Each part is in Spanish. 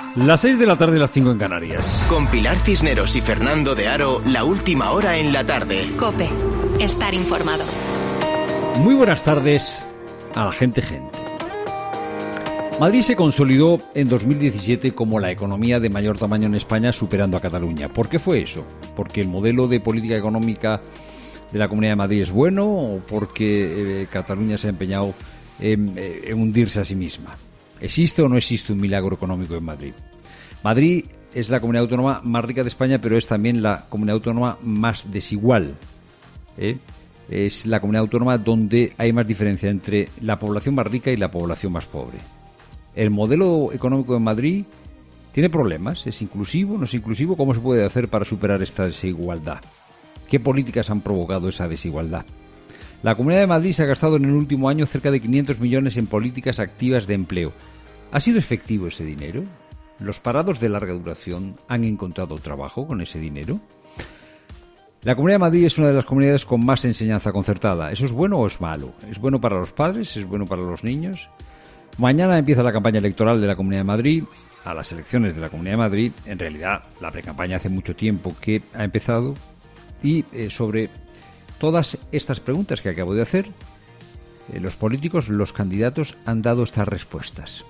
Las 6 de la tarde, las 5 en Canarias. Con Pilar Cisneros y Fernando de Aro, la última hora en la tarde. COPE. Estar informado. Muy buenas tardes a la gente. Madrid se consolidó en 2017 como la economía de mayor tamaño en España, superando a Cataluña. ¿Por qué fue eso? ¿Porque el modelo de política económica de la Comunidad de Madrid es bueno o porque Cataluña se ha empeñado en hundirse a sí misma? ¿Existe o no existe un milagro económico en Madrid? Madrid es la comunidad autónoma más rica de España, pero es también la comunidad autónoma más desigual. Es la comunidad autónoma donde hay más diferencia entre la población más rica y la población más pobre. El modelo económico de Madrid tiene problemas. ¿Es inclusivo? ¿No es inclusivo? ¿Cómo se puede hacer para superar esta desigualdad? ¿Qué políticas han provocado esa desigualdad? La Comunidad de Madrid se ha gastado en el último año cerca de 500 millones en políticas activas de empleo. ¿Ha sido efectivo ese dinero? ¿Los parados de larga duración han encontrado trabajo con ese dinero? La Comunidad de Madrid es una de las comunidades con más enseñanza concertada. ¿Eso es bueno o es malo? ¿Es bueno para los padres? ¿Es bueno para los niños? Mañana empieza la campaña electoral de la Comunidad de Madrid, a las elecciones de la Comunidad de Madrid. En realidad, la precampaña hace mucho tiempo que ha empezado. Y sobre todas estas preguntas que acabo de hacer, los políticos, los candidatos, han dado estas respuestas.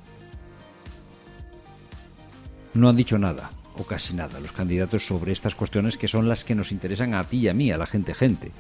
No han dicho nada, o casi nada, los candidatos sobre estas cuestiones que son las que nos interesan a ti y a mí, a la gente.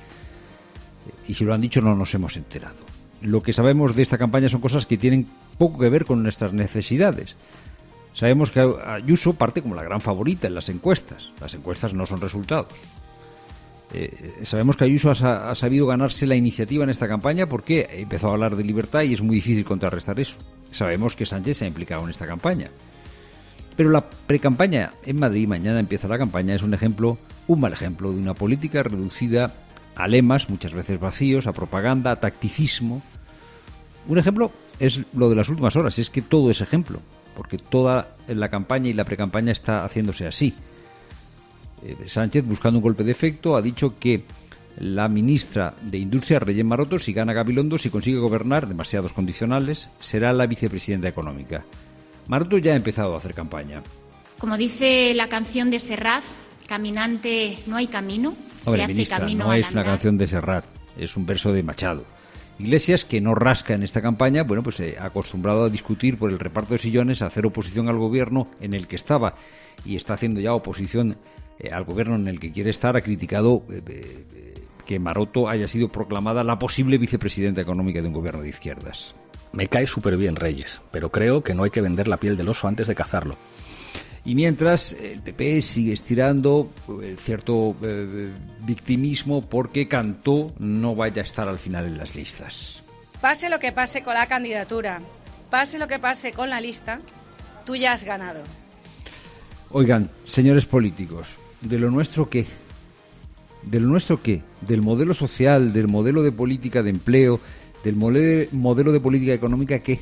Y si lo han dicho, no nos hemos enterado. Lo que sabemos de esta campaña son cosas que tienen poco que ver con nuestras necesidades. Sabemos que Ayuso parte como la gran favorita en las encuestas. Las encuestas no son resultados. Sabemos que Ayuso ha sabido ganarse la iniciativa en esta campaña porque empezó a hablar de libertad y es muy difícil contrarrestar eso. Sabemos que Sánchez se ha implicado en esta campaña. Pero la precampaña en Madrid, mañana empieza la campaña, es un mal ejemplo de una política reducida a lemas, muchas veces vacíos, a propaganda, a tacticismo. Un ejemplo es lo de las últimas horas, es que todo es ejemplo, porque toda la campaña y la precampaña está haciéndose así. Sánchez, buscando un golpe de efecto, ha dicho que la ministra de Industria, Reyes Maroto, si gana Gabilondo, si consigue gobernar, demasiados condicionales, será la vicepresidenta económica. Maroto ya ha empezado a hacer campaña. Como dice la canción de Serrat, caminante no hay camino, se hace ministra, camino no al es una andar. canción de Serrat, es un verso de Machado. Iglesias, que no rasca en esta campaña, pues acostumbrado a discutir por el reparto de sillones, a hacer oposición al gobierno en el que estaba y está haciendo ya oposición al gobierno en el que quiere estar, ha criticado que Maroto haya sido proclamada la posible vicepresidenta económica de un gobierno de izquierdas. Me cae súper bien Reyes, pero creo que no hay que vender la piel del oso antes de cazarlo. Y mientras el PP sigue estirando cierto victimismo porque Cantó no vaya a estar al final en las listas. Pase lo que pase con la candidatura, pase lo que pase con la lista, tú ya has ganado. Oigan, señores políticos, ¿de lo nuestro qué? ¿De lo nuestro qué? ¿Del modelo social, del modelo de política de empleo, del modelo de política económica qué?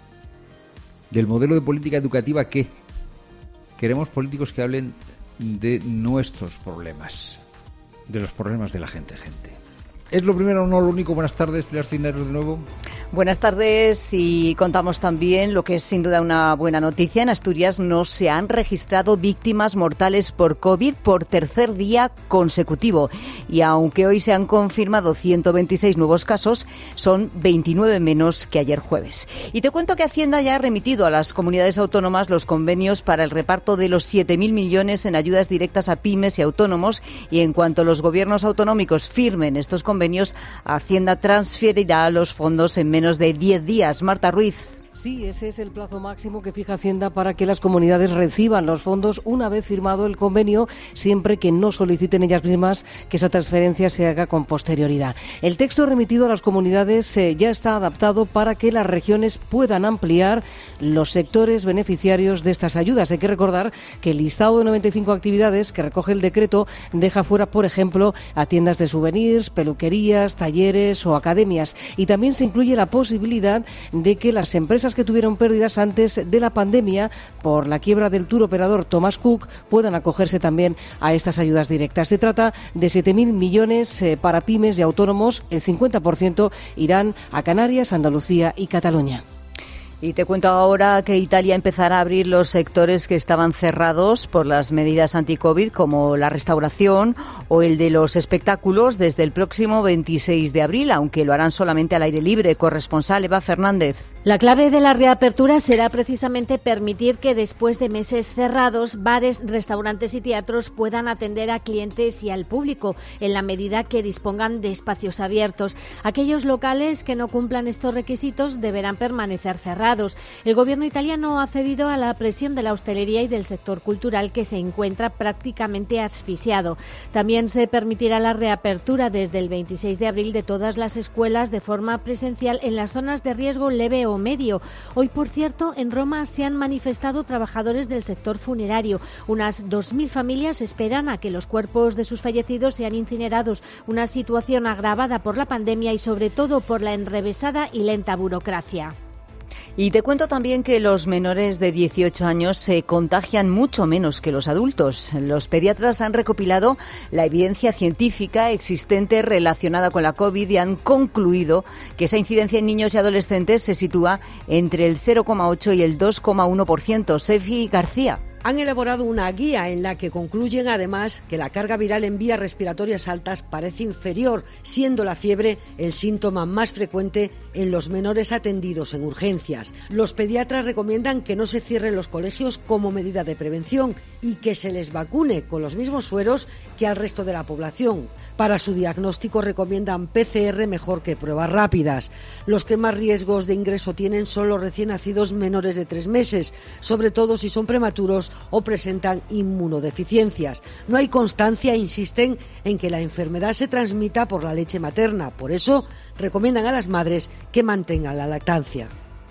¿Del modelo de política educativa qué? Queremos políticos que hablen de nuestros problemas, de los problemas de la gente. ¿Es lo primero o no lo único? Buenas tardes, Pilar Cisneros de nuevo. Buenas tardes, y contamos también lo que es sin duda una buena noticia. En Asturias no se han registrado víctimas mortales por COVID por tercer día consecutivo. Y aunque hoy se han confirmado 126 nuevos casos, son 29 menos que ayer jueves. Y te cuento que Hacienda ya ha remitido a las comunidades autónomas los convenios para el reparto de los 7.000 millones en ayudas directas a pymes y autónomos. Y en cuanto los gobiernos autonómicos firmen estos convenios, Hacienda transferirá los fondos en menos de 10 días. Marta Ruiz. Sí, ese es el plazo máximo que fija Hacienda para que las comunidades reciban los fondos una vez firmado el convenio, siempre que no soliciten ellas mismas que esa transferencia se haga con posterioridad. El texto remitido a las comunidades ya está adaptado para que las regiones puedan ampliar los sectores beneficiarios de estas ayudas. Hay que recordar que el listado de 95 actividades que recoge el decreto deja fuera, por ejemplo, a tiendas de souvenirs, peluquerías, talleres o academias. Y también se incluye la posibilidad de que las empresas que tuvieron pérdidas antes de la pandemia por la quiebra del tour operador Thomas Cook puedan acogerse también a estas ayudas directas. Se trata de 7.000 millones para pymes y autónomos. El 50% irán a Canarias, Andalucía y Cataluña. Y te cuento ahora que Italia empezará a abrir los sectores que estaban cerrados por las medidas anti-COVID, como la restauración o el de los espectáculos, desde el próximo 26 de abril, aunque lo harán solamente al aire libre. Corresponsal Eva Fernández. La clave de la reapertura será precisamente permitir que después de meses cerrados, bares, restaurantes y teatros puedan atender a clientes y al público en la medida que dispongan de espacios abiertos. Aquellos locales que no cumplan estos requisitos deberán permanecer cerrados. El gobierno italiano ha cedido a la presión de la hostelería y del sector cultural, que se encuentra prácticamente asfixiado. También se permitirá la reapertura desde el 26 de abril de todas las escuelas de forma presencial en las zonas de riesgo leve o medio. Hoy, por cierto, en Roma se han manifestado trabajadores del sector funerario. Unas 2.000 familias esperan a que los cuerpos de sus fallecidos sean incinerados, una situación agravada por la pandemia y sobre todo por la enrevesada y lenta burocracia. Y te cuento también que los menores de 18 años se contagian mucho menos que los adultos. Los pediatras han recopilado la evidencia científica existente relacionada con la COVID y han concluido que esa incidencia en niños y adolescentes se sitúa entre el 0,8 y el 2,1%. Sefi García. Han elaborado una guía en la que concluyen además que la carga viral en vías respiratorias altas parece inferior, siendo la fiebre el síntoma más frecuente en los menores atendidos en urgencias. Los pediatras recomiendan que no se cierren los colegios como medida de prevención y que se les vacune con los mismos sueros que al resto de la población. Para su diagnóstico recomiendan PCR mejor que pruebas rápidas. Los que más riesgos de ingreso tienen son los recién nacidos menores de 3 meses, sobre todo si son prematuros o presentan inmunodeficiencias. No hay constancia, insisten, en que la enfermedad se transmita por la leche materna. Por eso recomiendan a las madres que mantengan la lactancia.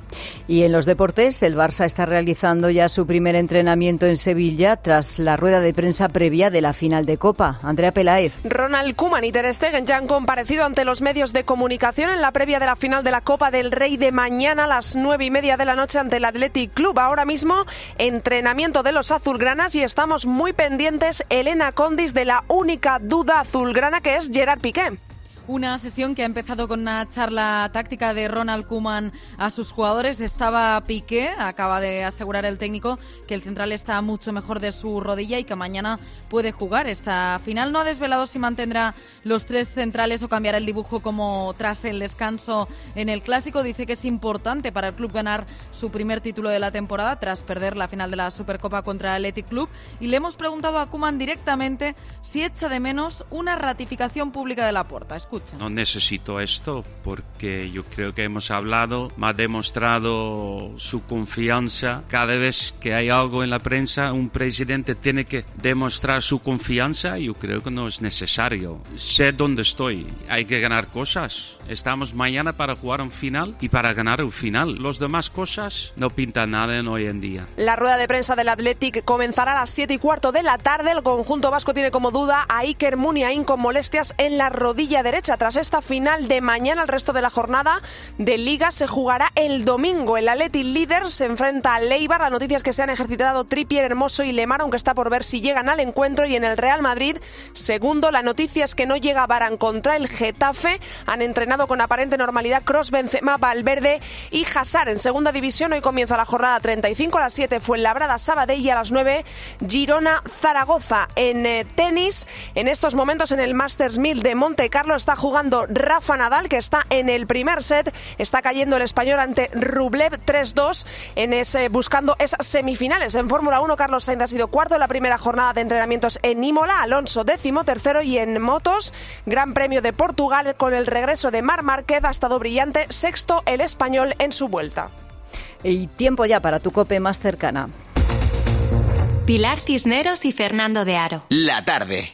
Y en los deportes, el Barça está realizando ya su primer entrenamiento en Sevilla tras la rueda de prensa previa de la final de Copa. Andrea Peláez. Ronald Koeman y Ter Stegen ya han comparecido ante los medios de comunicación en la previa de la final de la Copa del Rey de mañana a las 9:30 de la noche ante el Athletic Club. Ahora mismo, entrenamiento de los azulgranas y estamos muy pendientes, Elena Condis, de la única duda azulgrana, que es Gerard Piqué. Una sesión que ha empezado con una charla táctica de Ronald Koeman a sus jugadores. Estaba Piqué, acaba de asegurar el técnico que el central está mucho mejor de su rodilla y que mañana puede jugar esta final. No ha desvelado si mantendrá los 3 centrales o cambiará el dibujo como tras el descanso en el Clásico. Dice que es importante para el club ganar su primer título de la temporada tras perder la final de la Supercopa contra el Athletic Club. Y le hemos preguntado a Koeman directamente si echa de menos una ratificación pública de Laporta. Escucha. No necesito esto porque yo creo que hemos hablado, me ha demostrado su confianza. Cada vez que hay algo en la prensa, un presidente tiene que demostrar su confianza. Yo creo que no es necesario. Sé dónde estoy, hay que ganar cosas. Estamos mañana para jugar un final y para ganar un final. Los demás cosas no pintan nada en hoy en día. La rueda de prensa del Athletic comenzará a las 7:15 de la tarde. El conjunto vasco tiene como duda a Iker Muniain con molestias en la rodilla derecha. Tras esta final de mañana, el resto de la jornada de Liga se jugará el domingo. El Athletic líder se enfrenta al Eibar. La noticia es que se han ejercitado Trippier, Hermoso y Lemar, aunque está por ver si llegan al encuentro. Y en el Real Madrid, segundo, la noticia es que no llega Varane contra el Getafe. Han entrenado con aparente normalidad Kroos, Benzema, Valverde y Hazard. En segunda división, hoy comienza la jornada 35. A las 7 Fuenlabrada, Sabadell, y a las 9 Girona, Zaragoza. En tenis, en estos momentos en el Masters 1000 de Monte Carlo está jugando Rafa Nadal, que está en el primer set. Está cayendo el español ante Rublev 3-2 buscando esas semifinales. En Fórmula 1, Carlos Sainz ha sido cuarto en la primera jornada de entrenamientos en Imola, Alonso 13º, y en motos, Gran Premio de Portugal, con el regreso de Marc Márquez, ha estado brillante, sexto el español en su vuelta. Y tiempo ya para tu COPE más cercana. Pilar Cisneros y Fernando de Aro. La tarde.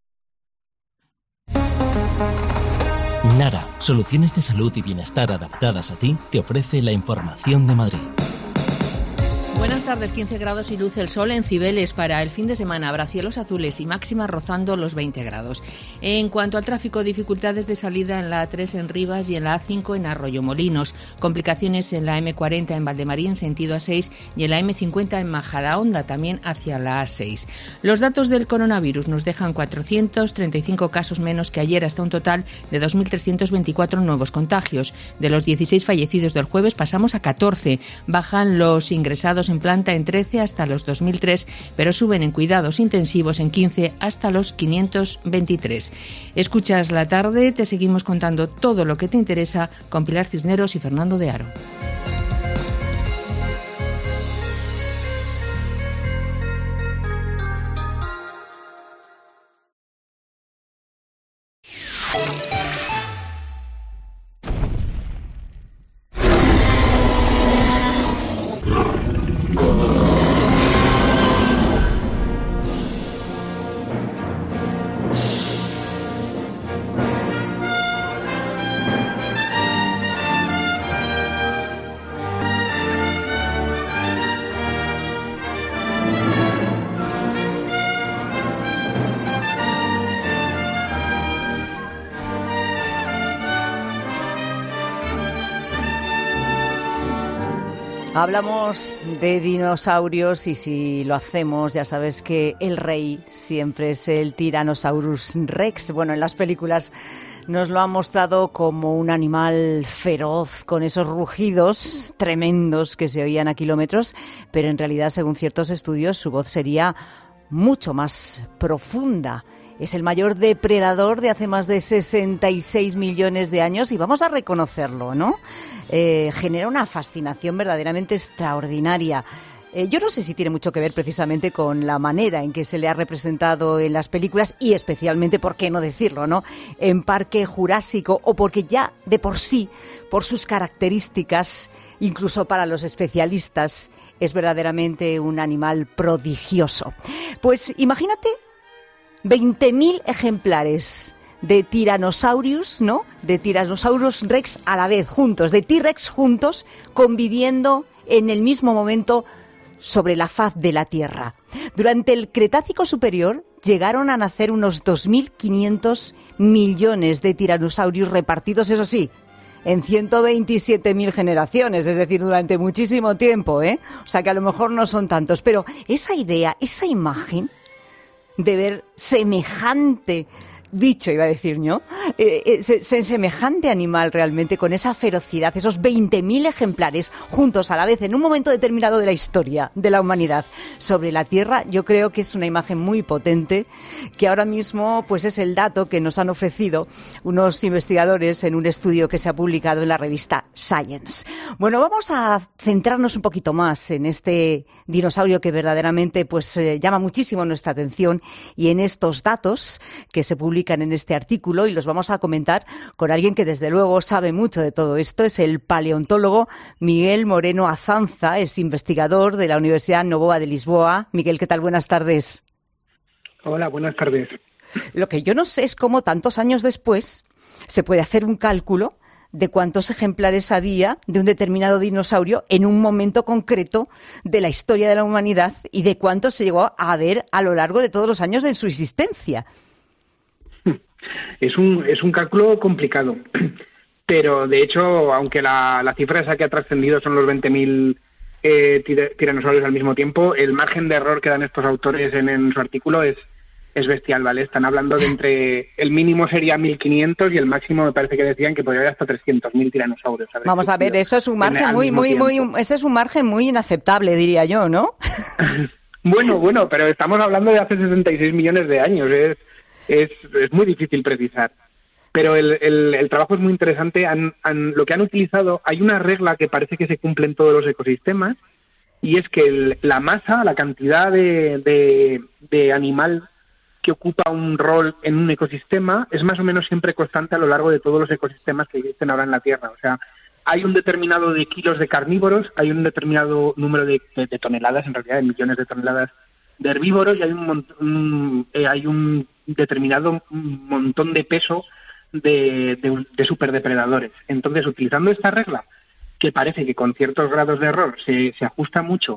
Nara, soluciones de salud y bienestar adaptadas a ti, te ofrece la información de Madrid. Buenas tardes, 15 grados y luce el sol en Cibeles. Para el fin de semana habrá cielos azules y máximas rozando los 20 grados. En cuanto al tráfico, dificultades de salida en la A3 en Rivas y en la A5 en Arroyomolinos. Complicaciones en la M40 en Valdemarín, sentido A6, y en la M50 en Majadahonda, también hacia la A6. Los datos del coronavirus nos dejan 435 casos menos que ayer, hasta un total de 2.324 nuevos contagios. De los 16 fallecidos del jueves pasamos a 14. Bajan los ingresados en planta en 13 hasta los 2003, pero suben en cuidados intensivos en 15 hasta los 523. Escuchas La Tarde, te seguimos contando todo lo que te interesa con Pilar Cisneros y Fernando de Aro. Hablamos de dinosaurios y si lo hacemos ya sabes que el rey siempre es el Tyrannosaurus Rex. Bueno, en las películas nos lo han mostrado como un animal feroz con esos rugidos tremendos que se oían a kilómetros, pero en realidad, según ciertos estudios, su voz sería mucho más profunda. Es el mayor depredador de hace más de 66 millones de años y vamos a reconocerlo, ¿no? Genera una fascinación verdaderamente extraordinaria. Yo no sé si tiene mucho que ver precisamente con la manera en que se le ha representado en las películas y especialmente, ¿por qué no decirlo, no?, en Parque Jurásico, o porque ya de por sí, por sus características, incluso para los especialistas, es verdaderamente un animal prodigioso. Pues imagínate 20.000 ejemplares de Tyrannosaurus, ¿no?, de Tyrannosaurus Rex a la vez, juntos, de T-Rex juntos, conviviendo en el mismo momento sobre la faz de la Tierra. Durante el Cretácico Superior llegaron a nacer unos 2.500 millones de Tyrannosaurus repartidos, eso sí, en 127.000 generaciones, es decir, durante muchísimo tiempo, ¿eh? O sea que a lo mejor no son tantos, pero esa idea, esa imagen de ver semejante bicho, iba a decir, ¿no? Semejante animal realmente, con esa ferocidad, esos 20.000 ejemplares juntos a la vez en un momento determinado de la historia de la humanidad sobre la Tierra, yo creo que es una imagen muy potente, que ahora mismo pues es el dato que nos han ofrecido unos investigadores en un estudio que se ha publicado en la revista Science. Bueno, vamos a centrarnos un poquito más en este dinosaurio que verdaderamente pues llama muchísimo nuestra atención y en estos datos que se publican en este artículo, y los vamos a comentar con alguien que desde luego sabe mucho de todo esto. Es el paleontólogo Miguel Moreno Azanza, es investigador de la Universidad Noboa de Lisboa. Miguel, ¿qué tal? Buenas tardes. Hola, buenas tardes. Lo que yo no sé es cómo tantos años después se puede hacer un cálculo de cuántos ejemplares había de un determinado dinosaurio en un momento concreto de la historia de la humanidad y de cuántos se llegó a ver a lo largo de todos los años de su existencia. Es un cálculo complicado, pero de hecho, aunque la cifra esa que ha trascendido son los 20.000 tiranosaurios al mismo tiempo, el margen de error que dan estos autores en su artículo es bestial, ¿vale? Están hablando de entre el mínimo sería 1.500 y el máximo me parece que decían que podría haber hasta 300.000 tiranosaurios. Vamos a ver, eso es un margen ese es un margen muy inaceptable, diría yo, ¿no? Bueno, pero estamos hablando de hace 66 millones de años, es muy difícil precisar, pero el trabajo es muy interesante. Lo que han utilizado, hay una regla que parece que se cumple en todos los ecosistemas, y es que la masa, la cantidad de animal que ocupa un rol en un ecosistema es más o menos siempre constante a lo largo de todos los ecosistemas que existen ahora en la Tierra. O sea, hay un determinado de kilos de carnívoros, hay un determinado número de toneladas, en realidad de millones de toneladas de herbívoros, y hay un determinado montón de peso de superdepredadores. Entonces, utilizando esta regla, que parece que con ciertos grados de error se ajusta mucho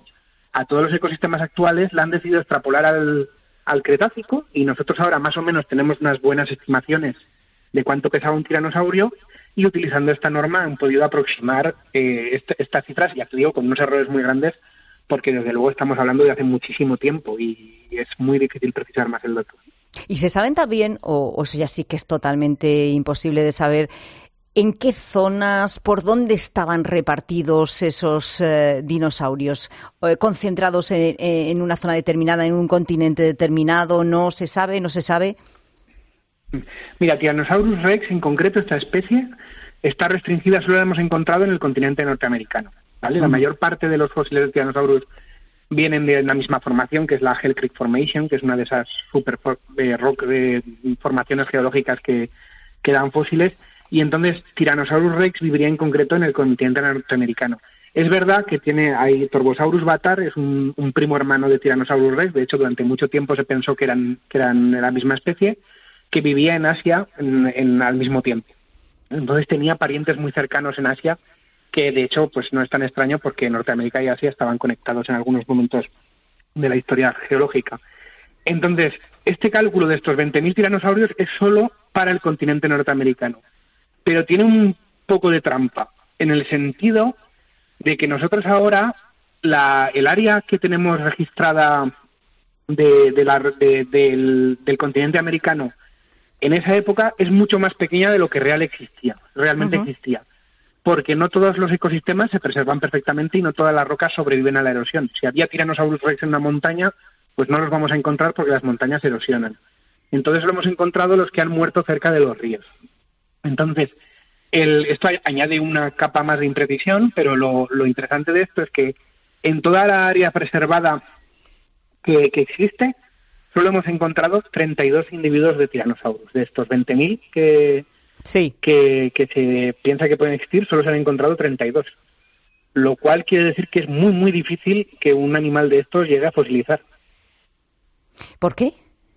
a todos los ecosistemas actuales la han decidido extrapolar al Cretácico, y nosotros ahora más o menos tenemos unas buenas estimaciones de cuánto pesaba un tiranosaurio, y utilizando esta norma han podido aproximar estas cifras, ya te digo, con unos errores muy grandes, porque desde luego estamos hablando de hace muchísimo tiempo y es muy difícil precisar más el dato. ¿Y se saben también, o eso ya sí que es totalmente imposible de saber, en qué zonas, por dónde estaban repartidos esos dinosaurios? ¿Concentrados en una zona determinada, en un continente determinado? ¿No se sabe? ¿No se sabe? Mira, Tyrannosaurus rex, en concreto, esta especie, está restringida, solo la hemos encontrado en el continente norteamericano, ¿vale? La mayor parte de los fósiles de Tyrannosaurus vienen de la misma formación, que es la Hell Creek Formation, que es una de esas formaciones geológicas que dan fósiles, y entonces Tyrannosaurus rex viviría en concreto en el continente norteamericano. Es verdad que hay Torvosaurus batar, es un primo hermano de Tyrannosaurus rex, de hecho durante mucho tiempo se pensó que eran la misma especie, que vivía en Asia al mismo tiempo. Entonces tenía parientes muy cercanos en Asia, que de hecho pues no es tan extraño porque Norteamérica y Asia estaban conectados en algunos momentos de la historia geológica. Entonces, este cálculo de estos 20.000 tiranosaurios es solo para el continente norteamericano, pero tiene un poco de trampa, en el sentido de que nosotros ahora, el área que tenemos registrada del continente americano en esa época es mucho más pequeña de lo que realmente existía, porque no todos los ecosistemas se preservan perfectamente y no todas las rocas sobreviven a la erosión. Si había Tyrannosaurus rex en una montaña, pues no los vamos a encontrar porque las montañas erosionan. Entonces lo hemos encontrado los que han muerto cerca de los ríos. Entonces, esto añade una capa más de imprecisión, pero lo interesante de esto es que en toda la área preservada que existe, solo hemos encontrado 32 individuos de tiranosaurus. De estos 20.000 que se piensa que pueden existir, solo se han encontrado 32. Lo cual quiere decir que es muy, muy difícil que un animal de estos llegue a fosilizar. ¿Por qué?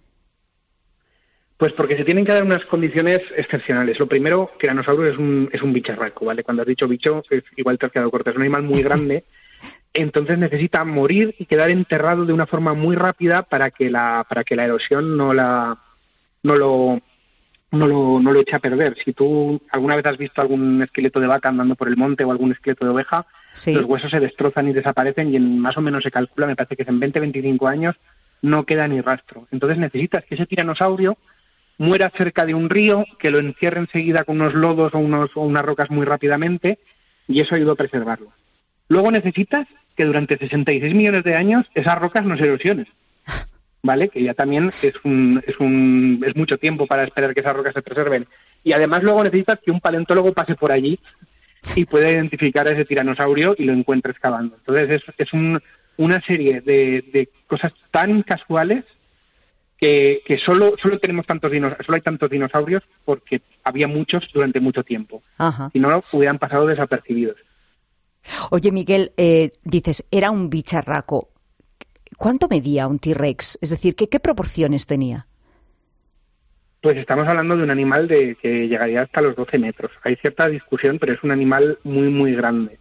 Pues porque se tienen que dar unas condiciones excepcionales. Lo primero, Tyrannosaurus es un bicharraco, ¿vale? Cuando has dicho bicho, igual te has quedado corto. Es un animal muy grande, entonces necesita morir y quedar enterrado de una forma muy rápida para que la erosión no lo eche a perder. Si tú alguna vez has visto algún esqueleto de vaca andando por el monte o algún esqueleto de oveja, los huesos se destrozan y desaparecen, y más o menos se calcula, me parece que es en 20-25 años, no queda ni rastro. Entonces necesitas que ese tiranosaurio muera cerca de un río, que lo encierre enseguida con unos lodos o unas rocas muy rápidamente, y eso ayuda a preservarlo. Luego necesitas que durante 66 millones de años esas rocas no se erosionen, ¿vale? Que ya también es mucho tiempo para esperar que esas rocas se preserven. Y además luego necesitas que un paleontólogo pase por allí y pueda identificar a ese tiranosaurio y lo encuentre excavando. Entonces es una serie de cosas tan casuales que solo hay tantos dinosaurios porque había muchos durante mucho tiempo. Ajá. Si no, hubieran pasado desapercibidos. Oye, Miguel, dices, era un bicharraco. ¿Cuánto medía un T-Rex? Es decir, ¿qué proporciones tenía? Pues estamos hablando de un animal que llegaría hasta los 12 metros. Hay cierta discusión, pero es un animal muy, muy grande.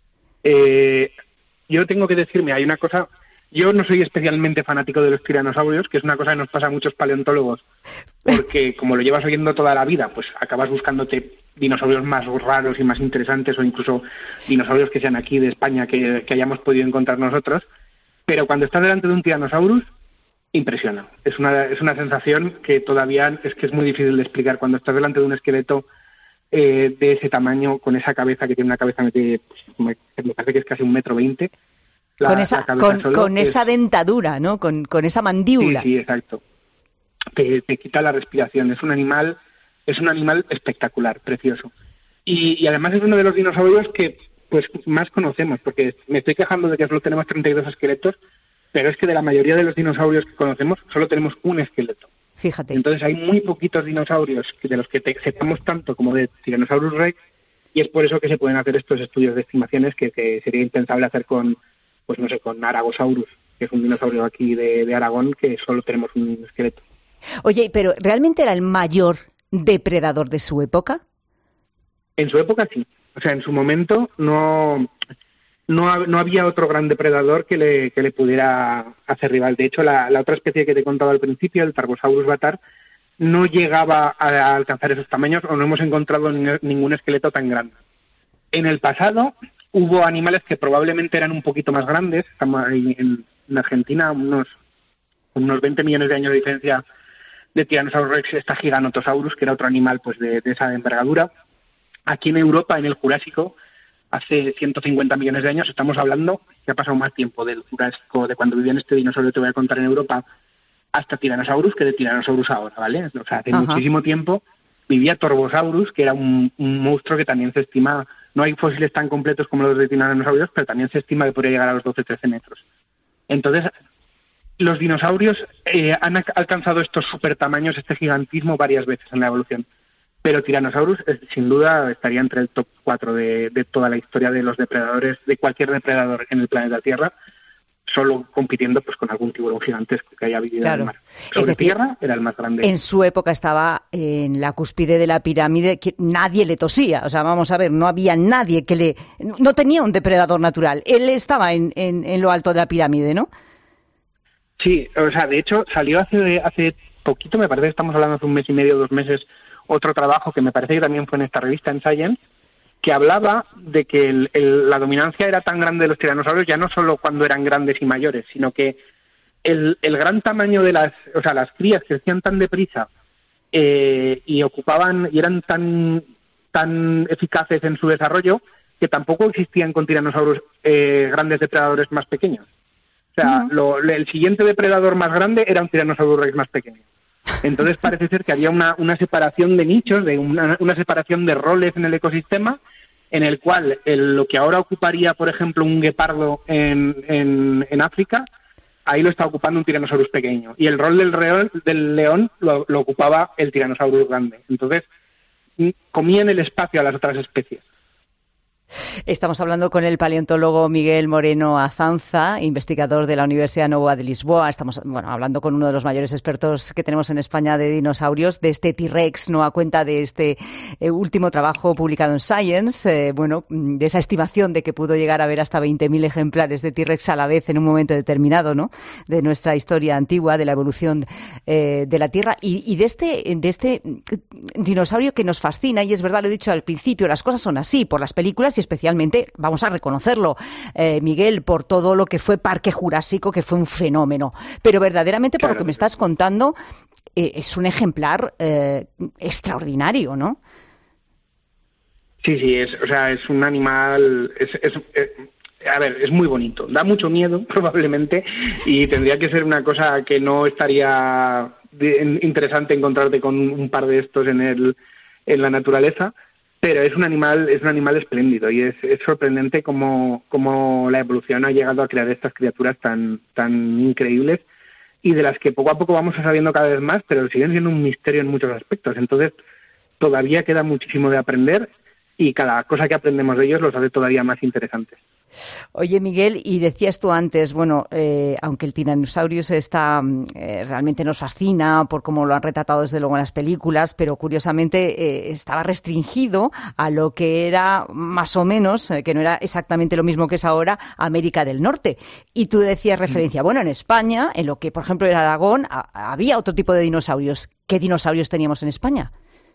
Yo tengo que decirme, hay una cosa... Yo no soy especialmente fanático de los tiranosaurios, que es una cosa que nos pasa a muchos paleontólogos, porque como lo llevas oyendo toda la vida, pues acabas buscándote dinosaurios más raros y más interesantes, o incluso dinosaurios que sean aquí de España que hayamos podido encontrar nosotros. Pero cuando estás delante de un Tyrannosaurus, impresiona. Es una sensación que todavía es muy difícil de explicar. Cuando estás delante de un esqueleto de ese tamaño, con esa cabeza que tiene una cabeza me parece que es casi 1,20 m. Con esa dentadura, ¿no? Con esa mandíbula. Sí, exacto. Te quita la respiración. Es un animal espectacular, precioso. Y además es uno de los dinosaurios que pues más conocemos, porque me estoy quejando de que solo tenemos 32 esqueletos, pero es que de la mayoría de los dinosaurios que conocemos solo tenemos un esqueleto. Fíjate. Entonces hay muy poquitos dinosaurios de los que sepamos tanto como de Tyrannosaurus rex, y es por eso que se pueden hacer estos estudios de estimaciones que sería impensable hacer con Aragosaurus, que es un dinosaurio aquí de Aragón, que solo tenemos un esqueleto. Oye, pero ¿realmente era el mayor depredador de su época? En su época sí. O sea, en su momento no... no había otro gran depredador que le pudiera hacer rival. De hecho, la otra especie que te he contado al principio, el Tarbosaurus batar, no llegaba a alcanzar esos tamaños o no hemos encontrado ningún esqueleto tan grande. En el pasado hubo animales que probablemente eran un poquito más grandes. Estamos ahí en Argentina, unos 20 millones de años de diferencia de Tyrannosaurus rex, está Giganotosaurus, que era otro animal pues de esa envergadura. Aquí en Europa, en el Jurásico, hace 150 millones de años, estamos hablando que ha pasado más tiempo del Jurásico, de cuando vivía en este dinosaurio, te voy a contar, en Europa, hasta Tyrannosaurus, que de Tyrannosaurus ahora, ¿vale? O sea, hace muchísimo tiempo vivía Torvosaurus, que era un monstruo que también se estima, no hay fósiles tan completos como los de Tyrannosaurios, pero también se estima que podría llegar a los 12-13 metros. Entonces, los dinosaurios han alcanzado estos supertamaños, este gigantismo varias veces en la evolución. Pero Tyrannosaurus, sin duda, estaría entre el top 4 de toda la historia de los depredadores, de cualquier depredador en el planeta Tierra, solo compitiendo pues con algún tiburón gigantesco que haya vivido en el mar. Sobre tierra era el más grande. En su época estaba en la cúspide de la pirámide, que nadie le tosía. O sea, vamos a ver, no había nadie que no tenía un depredador natural. Él estaba en lo alto de la pirámide, ¿no? Sí, o sea, de hecho salió hace poquito, me parece que estamos hablando hace un mes y medio, 2 meses, otro trabajo que me parece que también fue en esta revista, en Science, que hablaba de que la dominancia era tan grande de los tiranosaurios ya no solo cuando eran grandes y mayores, sino que el gran tamaño de las crías crecían tan deprisa y eran tan eficaces en su desarrollo que tampoco existían con tiranosaurios grandes depredadores más pequeños. O sea, el siguiente depredador más grande era un Tyrannosaurus rex más pequeño. Entonces parece ser que había una separación de nichos, de una separación de roles en el ecosistema, en el cual lo que ahora ocuparía, por ejemplo, un guepardo en África, ahí lo está ocupando un Tyrannosaurus pequeño. Y el rol del león lo ocupaba el Tyrannosaurus grande. Entonces, comían el espacio a las otras especies. Estamos hablando con el paleontólogo Miguel Moreno Azanza, investigador de la Universidad Nova de Lisboa. Estamos hablando con uno de los mayores expertos que tenemos en España de dinosaurios, de este T-Rex, a cuenta de este último trabajo publicado en Science, de esa estimación de que pudo llegar a haber hasta 20.000 ejemplares de T-Rex a la vez en un momento determinado, ¿no?, de nuestra historia antigua, de la evolución de la Tierra y de este dinosaurio que nos fascina. Y es verdad, lo he dicho al principio, las cosas son así, por las películas y especialmente, vamos a reconocerlo, Miguel, por todo lo que fue Parque Jurásico, que fue un fenómeno. Pero verdaderamente, por lo que me estás contando, es un ejemplar extraordinario, ¿no? Sí, es un animal, es muy bonito, da mucho miedo probablemente y tendría que ser una cosa que no estaría interesante encontrarte con un par de estos en la naturaleza. Pero es un animal espléndido y es sorprendente cómo la evolución ha llegado a crear estas criaturas tan increíbles y de las que poco a poco vamos sabiendo cada vez más, pero siguen siendo un misterio en muchos aspectos. Entonces, todavía queda muchísimo de aprender y cada cosa que aprendemos de ellos los hace todavía más interesantes. Oye, Miguel, y decías tú antes, aunque el Tyrannosaurus realmente nos fascina por cómo lo han retratado desde luego en las películas, pero curiosamente estaba restringido a lo que era más o menos, que no era exactamente lo mismo que es ahora, América del Norte. Y tú decías referencia, en España, en lo que por ejemplo era Aragón, había otro tipo de dinosaurios. ¿Qué dinosaurios teníamos en España?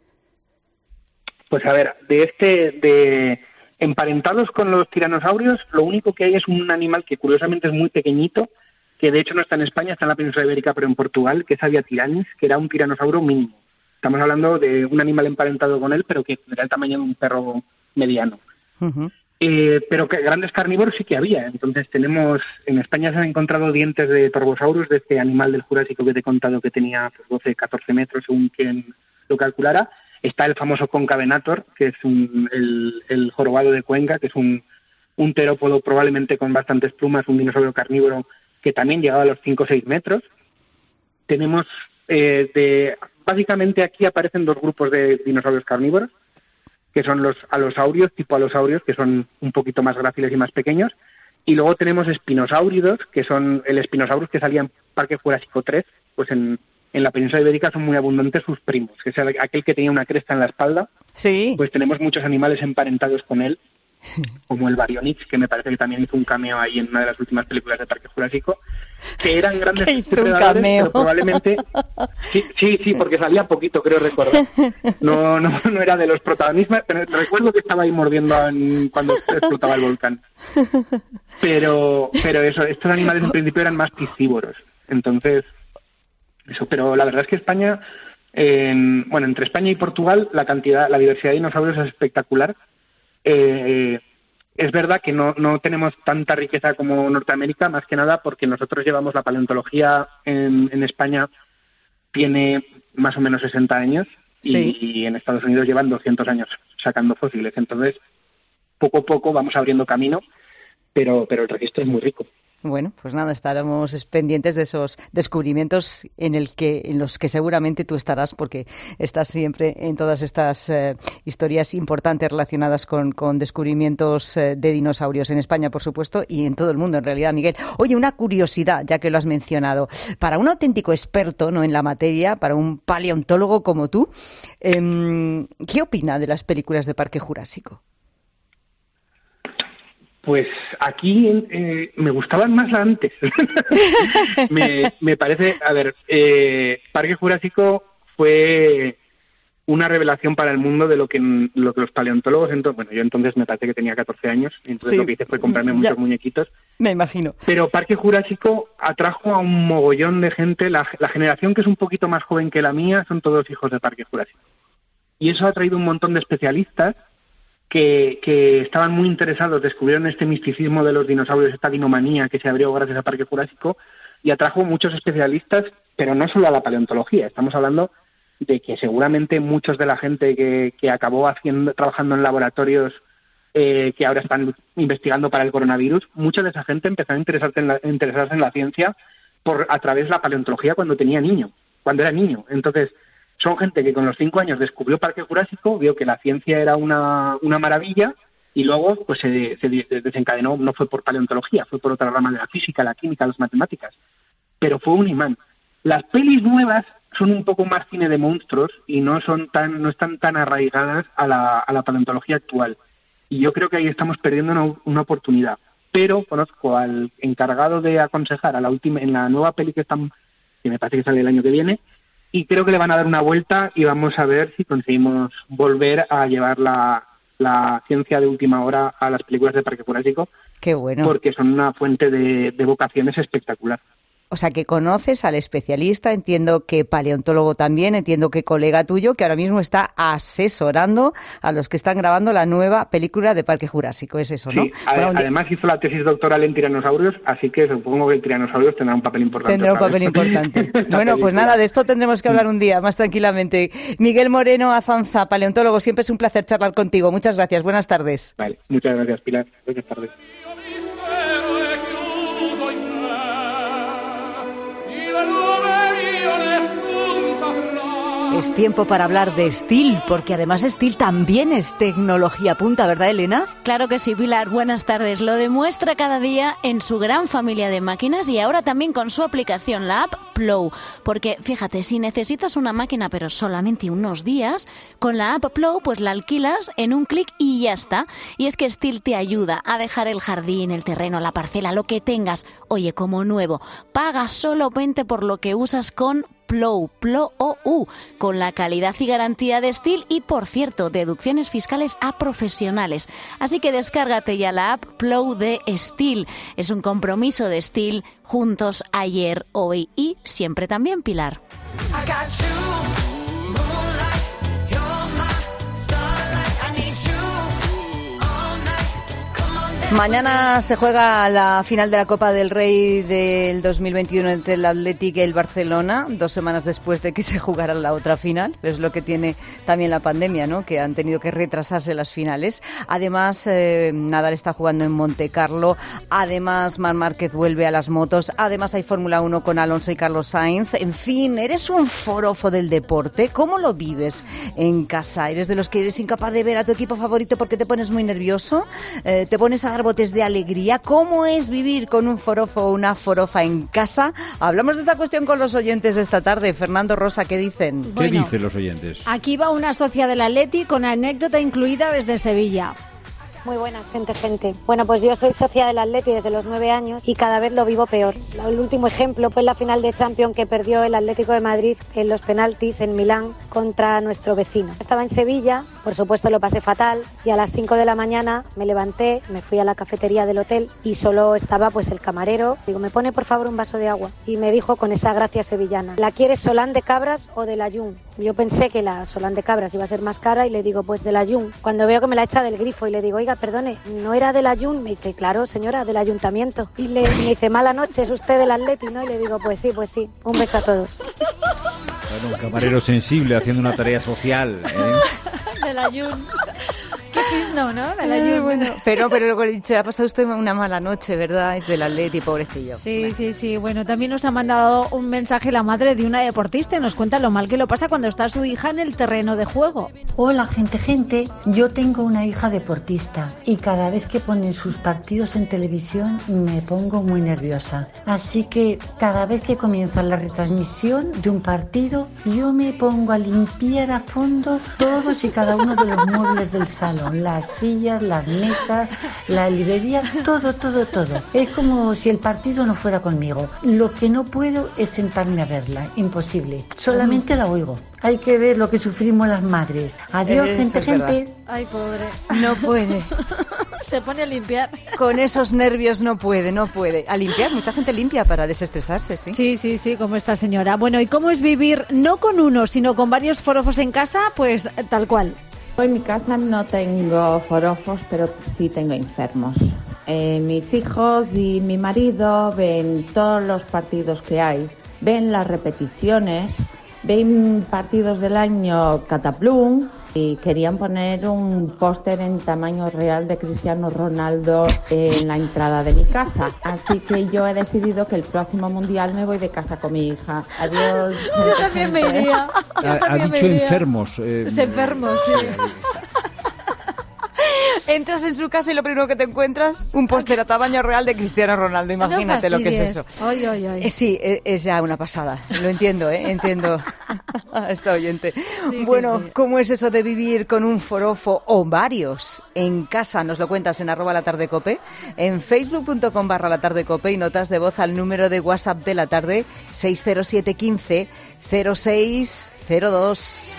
Pues a ver, emparentados con los tiranosaurios, lo único que hay es un animal que curiosamente es muy pequeñito, que de hecho no está en España, está en la península ibérica, pero en Portugal, que es Aviatiranis, que era un tiranosaurio mínimo. Estamos hablando de un animal emparentado con él, pero que tendría el tamaño de un perro mediano. Uh-huh. Pero que grandes carnívoros sí que había. Entonces en España se han encontrado dientes de Torvosaurus, de este animal del Jurásico que te he contado que tenía 12, 14 metros, según quien lo calculara. Está el famoso Concavenator, que es el jorobado de Cuenca, que es un terópodo probablemente con bastantes plumas, un dinosaurio carnívoro que también llegaba a los 5 o 6 metros. Tenemos, básicamente aquí aparecen 2 grupos de dinosaurios carnívoros, que son los alosaurios, tipo alosaurios, que son un poquito más gráciles y más pequeños. Y luego tenemos espinosáuridos, que son el Spinosaurus que salía en Parque Jurásico 3, pues en la península ibérica son muy abundantes sus primos, que es aquel que tenía una cresta en la espalda. Sí. Pues tenemos muchos animales emparentados con él como el Baryonyx, que me parece que también hizo un cameo ahí en una de las últimas películas de Parque Jurásico, que eran grandes depredadores, pero probablemente... Sí, porque salía poquito, creo recordar. No era de los protagonistas, pero recuerdo que estaba ahí mordiendo cuando explotaba el volcán. Pero eso, estos animales en principio eran más piscívoros. Entonces, eso, pero la verdad es que España, entre España y Portugal, la diversidad de dinosaurios es espectacular. Es verdad que no tenemos tanta riqueza como Norteamérica, más que nada porque nosotros llevamos la paleontología en España, tiene más o menos 60 años y en Estados Unidos llevan 200 años sacando fósiles. Entonces, poco a poco vamos abriendo camino, pero el registro es muy rico. Bueno, pues nada, estaremos pendientes de esos descubrimientos en los que seguramente tú estarás, porque estás siempre en todas estas historias importantes relacionadas con descubrimientos de dinosaurios en España, por supuesto, y en todo el mundo, en realidad, Miguel. Oye, una curiosidad, ya que lo has mencionado. Para un auténtico experto, ¿no?, en la materia, para un paleontólogo como tú, ¿qué opina de las películas de Parque Jurásico? Pues aquí me gustaban más antes. me parece, Parque Jurásico fue una revelación para el mundo de lo que los paleontólogos, yo entonces me parece que tenía 14 años, entonces lo que hice fue comprarme muchos muñequitos. Me imagino. Pero Parque Jurásico atrajo a un mogollón de gente. La generación que es un poquito más joven que la mía son todos hijos de Parque Jurásico. Y eso ha traído un montón de especialistas que estaban muy interesados, descubrieron este misticismo de los dinosaurios, esta dinomanía que se abrió gracias a Parque Jurásico, y atrajo muchos especialistas, pero no solo a la paleontología. Estamos hablando de que seguramente muchos de la gente que acabó trabajando en laboratorios que ahora están investigando para el coronavirus, mucha de esa gente empezó a interesarse en la ciencia a través de la paleontología cuando era niño. Entonces, son gente que con los 5 años descubrió Parque Jurásico, vio que la ciencia era una maravilla y luego pues se desencadenó, no fue por paleontología, fue por otra rama de la física, la química, las matemáticas, pero fue un imán. Las pelis nuevas son un poco más cine de monstruos y no están tan arraigadas a la paleontología actual. Y yo creo que ahí estamos perdiendo una oportunidad. Pero conozco al encargado de aconsejar en la nueva peli que me parece que sale el año que viene, y creo que le van a dar una vuelta y vamos a ver si conseguimos volver a llevar la ciencia de última hora a las películas de Parque Jurásico. Qué bueno. Porque son una fuente de vocaciones espectacular. O sea, que conoces al especialista, entiendo que paleontólogo también, entiendo que colega tuyo, que ahora mismo está asesorando a los que están grabando la nueva película de Parque Jurásico. Es eso, ¿no? Sí, además hizo la tesis doctoral en tiranosaurios, así que supongo que el tiranosaurios tendrá un papel importante. Bueno, pues nada, de esto tendremos que hablar un día más tranquilamente. Miguel Moreno Azanza, paleontólogo, siempre es un placer charlar contigo. Muchas gracias, buenas tardes. Vale, muchas gracias, Pilar. Buenas tardes. Es tiempo para hablar de STIL, porque además STIL también es tecnología punta, ¿verdad, Elena? Claro que sí, Pilar. Buenas tardes. Lo demuestra cada día en su gran familia de máquinas y ahora también con su aplicación, la app Plow. Porque, fíjate, si necesitas una máquina pero solamente unos días, con la app Plow pues la alquilas en un clic y ya está. Y es que STIL te ayuda a dejar el jardín, el terreno, la parcela, lo que tengas, oye, como nuevo. Pagas solo 20 por lo que usas con Plow, Plow, con la calidad y garantía de STIL y, por cierto, deducciones fiscales a profesionales. Así que descárgate ya la app Plow de STIL. Es un compromiso de STIL, juntos ayer, hoy y siempre también, Pilar. Mañana se juega la final de la Copa del Rey del 2021 entre el Athletic y el Barcelona, 2 semanas después de que se jugara la otra final. Es lo que tiene también la pandemia, ¿no?, que han tenido que retrasarse las finales. Además, Nadal está jugando en Monte Carlo. Además, Marc Márquez vuelve a las motos. Además, hay Fórmula 1 con Alonso y Carlos Sainz. En fin, eres un forofo del deporte. ¿Cómo lo vives en casa? ¿Eres de los que eres incapaz de ver a tu equipo favorito porque te pones muy nervioso? ¿Te pones a dar botes de alegría? ¿Cómo es vivir con un forofo o una forofa en casa? Hablamos de esta cuestión con los oyentes esta tarde. Fernando, Rosa, ¿qué dicen? ¿Qué dicen los oyentes? Aquí va una socia del Atleti con anécdota incluida desde Sevilla. Muy buenas, gente. Bueno, pues yo soy socia del Atleti desde los 9 años y cada vez lo vivo peor. El último ejemplo fue la final de Champions que perdió el Atlético de Madrid en los penaltis en Milán contra nuestro vecino. Estaba en Sevilla, por supuesto lo pasé fatal, y a las 5 de la mañana me levanté, me fui a la cafetería del hotel y solo estaba pues el camarero. Digo, ¿me pone por favor un vaso de agua? Y me dijo con esa gracia sevillana, ¿la quieres Solán de Cabras o de la Jun? Yo pensé que la Solán de Cabras iba a ser más cara y le digo, pues de la Jun. Cuando veo que me la echa del grifo y le digo, oiga, perdone, ¿no era de la Jun? Me dice, claro, señora, del ayuntamiento. Y me dice, mala noche, ¿es usted del Atleti, no? Y le digo, pues sí. Un beso a todos. Bueno, un camarero sensible haciendo una tarea social, ¿eh? De la Jun. Qué fisno, ¿no? De la Jun. Bueno, pero luego he dicho, ha pasado usted una mala noche, ¿verdad? Es del Atleti, pobrecillo. Sí. Bueno, también nos ha mandado un mensaje la madre de una deportista y nos cuenta lo mal que lo pasa cuando está su hija en el terreno de juego. Hola, gente. Yo tengo una hija deportista y cada vez que ponen sus partidos en televisión me pongo muy nerviosa. Así que cada vez que comienza la retransmisión de un partido, yo me pongo a limpiar a fondo todos y cada uno de los muebles del salón. Las sillas, las mesas, la librería, todo. Es como si el partido no fuera conmigo. Lo que no puedo es sentarme a verla, imposible. Solamente la oigo. Hay que ver lo que sufrimos las madres. Adiós, gente. Ay, pobre. No puede. Se pone a limpiar. Con esos nervios no puede. A limpiar, mucha gente limpia para desestresarse, ¿sí? Sí, como esta señora. Bueno, ¿y cómo es vivir no con uno, sino con varios forofos en casa? Pues tal cual. En mi casa no tengo forofos, pero sí tengo enfermos. Mis hijos y mi marido ven todos los partidos que hay, ven las repeticiones, ven partidos del año Cataplum y querían poner un póster en tamaño real de Cristiano Ronaldo en la entrada de mi casa. Así que yo he decidido que el próximo mundial me voy de casa con mi hija. Adiós. Yo también me iría. Ha dicho enfermos. Enfermos, sí. Entras en su casa y lo primero que te encuentras, un póster a tamaño real de Cristiano Ronaldo. Imagínate lo que es eso. Ay. Sí, es ya una pasada. Lo entiendo, entiendo a esta oyente. Sí, bueno, ¿cómo es eso de vivir con un forofo o varios en casa? Nos lo cuentas en @latardecope, en facebook.com/latardecope y notas de voz al número de WhatsApp de la tarde 607 15 0602.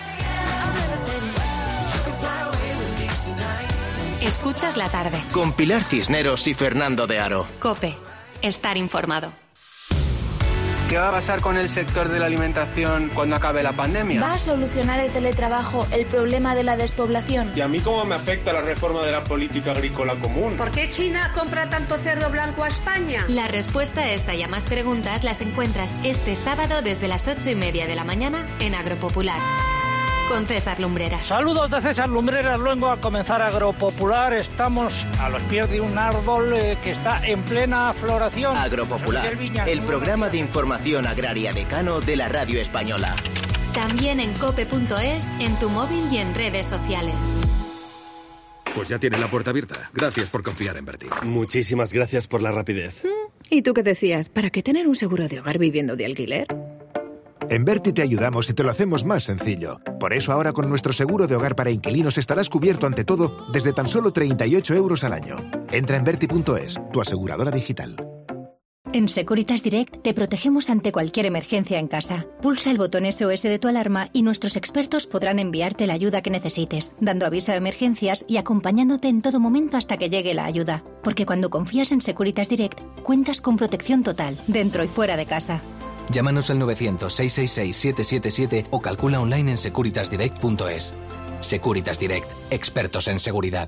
Escuchas la tarde. Con Pilar Cisneros y Fernando de Aro. COPE. Estar informado. ¿Qué va a pasar con el sector de la alimentación cuando acabe la pandemia? ¿Va a solucionar el teletrabajo el problema de la despoblación? ¿Y a mí cómo me afecta la reforma de la política agrícola común? ¿Por qué China compra tanto cerdo blanco a España? La respuesta a esta y a más preguntas las encuentras este sábado desde las 8:30 de la mañana en Agropopular. Con César Lumbreras. Saludos de César Lumbreras, luego a comenzar Agropopular. Estamos a los pies de un árbol que está en plena floración. Agropopular, el programa de información agraria decano de la radio española. También en cope.es, en tu móvil y en redes sociales. Pues ya tiene la puerta abierta. Gracias por confiar en Berti. Muchísimas gracias por la rapidez. ¿Y tú qué decías? ¿Para qué tener un seguro de hogar viviendo de alquiler? En Berti te ayudamos y te lo hacemos más sencillo. Por eso ahora con nuestro seguro de hogar para inquilinos estarás cubierto ante todo desde tan solo 38 euros al año. Entra en Berti.es, tu aseguradora digital. En Securitas Direct te protegemos ante cualquier emergencia en casa. Pulsa el botón SOS de tu alarma y nuestros expertos podrán enviarte la ayuda que necesites, dando aviso a emergencias y acompañándote en todo momento hasta que llegue la ayuda. Porque cuando confías en Securitas Direct, cuentas con protección total, dentro y fuera de casa. Llámanos al 900-666-777 o calcula online en securitasdirect.es. Securitas Direct, expertos en seguridad.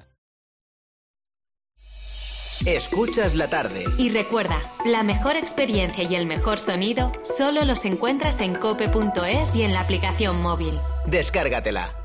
Escuchas la tarde. Y recuerda, la mejor experiencia y el mejor sonido solo los encuentras en cope.es y en la aplicación móvil. Descárgatela.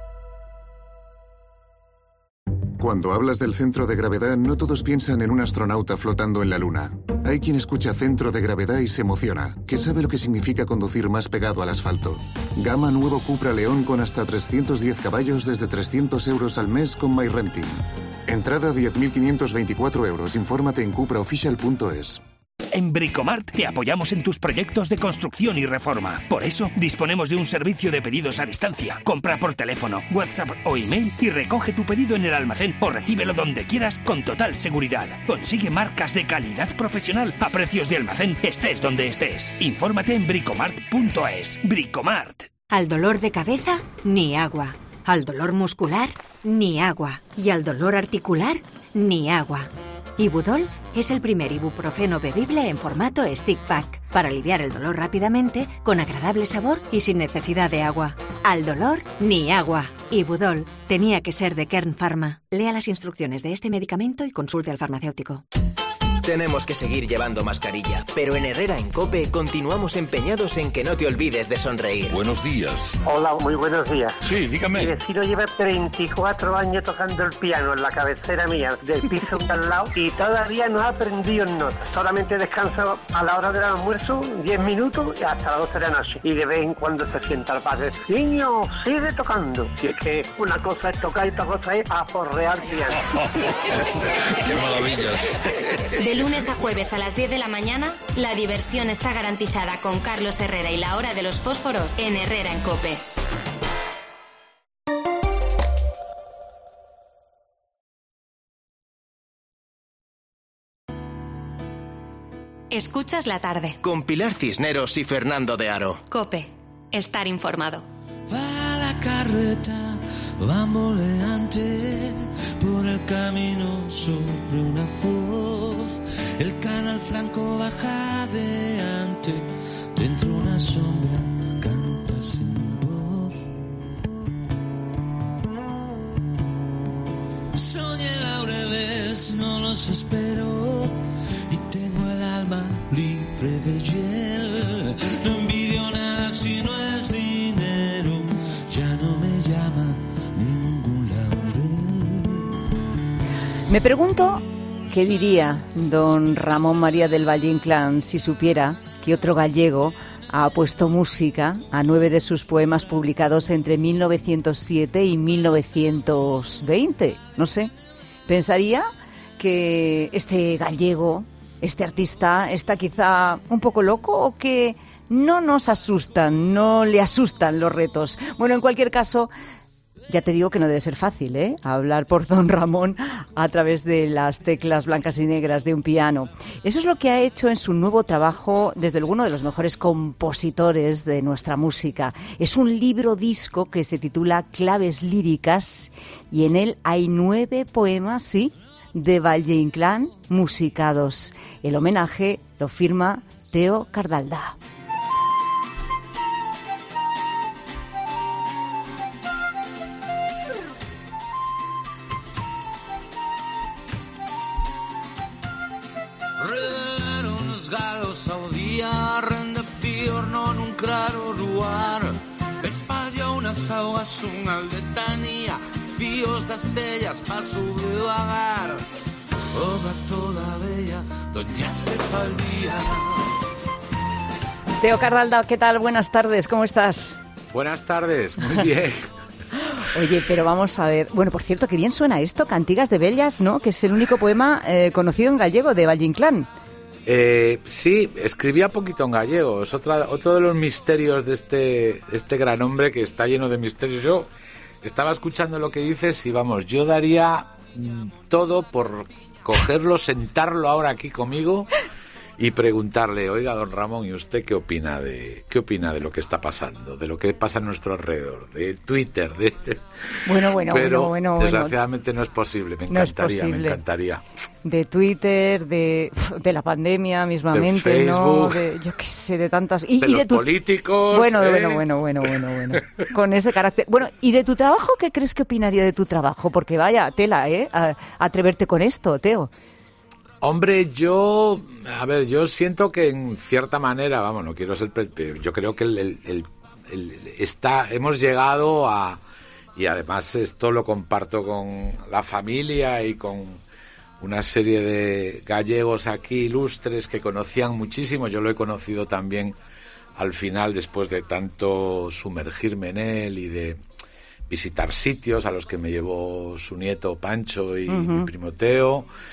Cuando hablas del centro de gravedad, no todos piensan en un astronauta flotando en la Luna. Hay quien escucha centro de gravedad y se emociona, que sabe lo que significa conducir más pegado al asfalto. Gama nuevo Cupra León con hasta 310 caballos desde 300 euros al mes con MyRenting. Entrada 10.524 euros. Infórmate en cupraofficial.es. En Bricomart te apoyamos en tus proyectos de construcción y reforma. Por eso, disponemos de un servicio de pedidos a distancia. Compra por teléfono, WhatsApp o email y recoge tu pedido en el almacén o recíbelo donde quieras con total seguridad. Consigue marcas de calidad profesional a precios de almacén, estés donde estés. Infórmate en bricomart.es. Bricomart. Al dolor de cabeza, ni agua. Al dolor muscular, ni agua. Y al dolor articular, ni agua. Ibudol es el primer ibuprofeno bebible en formato stick pack para aliviar el dolor rápidamente, con agradable sabor y sin necesidad de agua. Al dolor, ni agua. Ibudol tenía que ser de Kern Pharma. Lea las instrucciones de este medicamento y consulte al farmacéutico. Tenemos que seguir llevando mascarilla, pero en Herrera en COPE continuamos empeñados en que no te olvides de sonreír. Buenos días. Hola, muy buenos días. Sí, dígame. Mi vecino lleva 34 años tocando el piano en la cabecera mía del piso de al lado y todavía no ha aprendido notas. Solamente descansa a la hora del almuerzo 10 minutos y hasta las 12 de la noche. Y de vez en cuando se sienta al padre. Niño, sigue tocando. Si es que una cosa es tocar y otra cosa es aporrear piano. ¡Qué maravillas! De lunes a jueves a las 10 de la mañana, la diversión está garantizada con Carlos Herrera y la hora de los fósforos en Herrera en COPE. Escuchas la tarde. Con Pilar Cisneros y Fernando de Aro. COPE. Estar informado. Va la carreta bamboleante por el camino sobre una foz. El canal franco baja adelante, dentro una sombra canta sin voz. Soñé laureles, no los espero, y tengo el alma libre de hiel. No envidio nada si no es dinero, ya no me llama ningún laurel. Me pregunto qué diría don Ramón María del Valle Inclán si supiera que otro gallego ha puesto música a 9 de sus poemas publicados entre 1907 y 1920. No sé, pensaría que este gallego, este artista, está quizá un poco loco o que no nos asustan, no le asustan los retos. Bueno, en cualquier caso, ya te digo que no debe ser fácil, hablar por don Ramón a través de las teclas blancas y negras de un piano. Eso es lo que ha hecho en su nuevo trabajo, desde luego uno de los mejores compositores de nuestra música. Es un libro-disco que se titula Claves Líricas y en él hay 9 poemas, sí, de Valle Inclán musicados. El homenaje lo firma Teo Cardalda. Revelaron os galos ao día, rende fiorno nun claro luar. Espallou nas augas unha aldetanía, fíos das tellas pa subdevagar. O gato da bella, doña Estefalía. Teo Cardalda, ¿qué tal? Buenas tardes, ¿cómo estás? Buenas tardes, muy bien. Oye, pero vamos a ver. Bueno, por cierto, qué bien suena esto, Cantigas de Bellas, ¿no? Que es el único poema conocido en gallego de Valle Inclán. Sí, escribía poquito en gallego. Es otro de los misterios de este gran hombre que está lleno de misterios. Yo estaba escuchando lo que dices y vamos, yo daría todo por cogerlo, sentarlo ahora aquí conmigo y preguntarle, oiga, don Ramón, ¿y usted qué opina de lo que está pasando, de lo que pasa a nuestro alrededor, de Twitter? Bueno. Desgraciadamente no es posible, me encantaría. De Twitter, de la pandemia mismamente, de Facebook, ¿no? Yo qué sé, de tantas... de los políticos... Bueno. Con ese carácter. Bueno, ¿y de tu trabajo qué crees que opinaría de tu trabajo? Porque vaya, tela, atreverte con esto, Teo. Hombre, yo siento que en cierta manera, vamos, no quiero ser, yo creo que hemos llegado a, y además esto lo comparto con la familia y con una serie de gallegos aquí ilustres que conocían muchísimo. Yo lo he conocido también al final, después de tanto sumergirme en él y de visitar sitios a los que me llevó su nieto Pancho y mi primo Teo.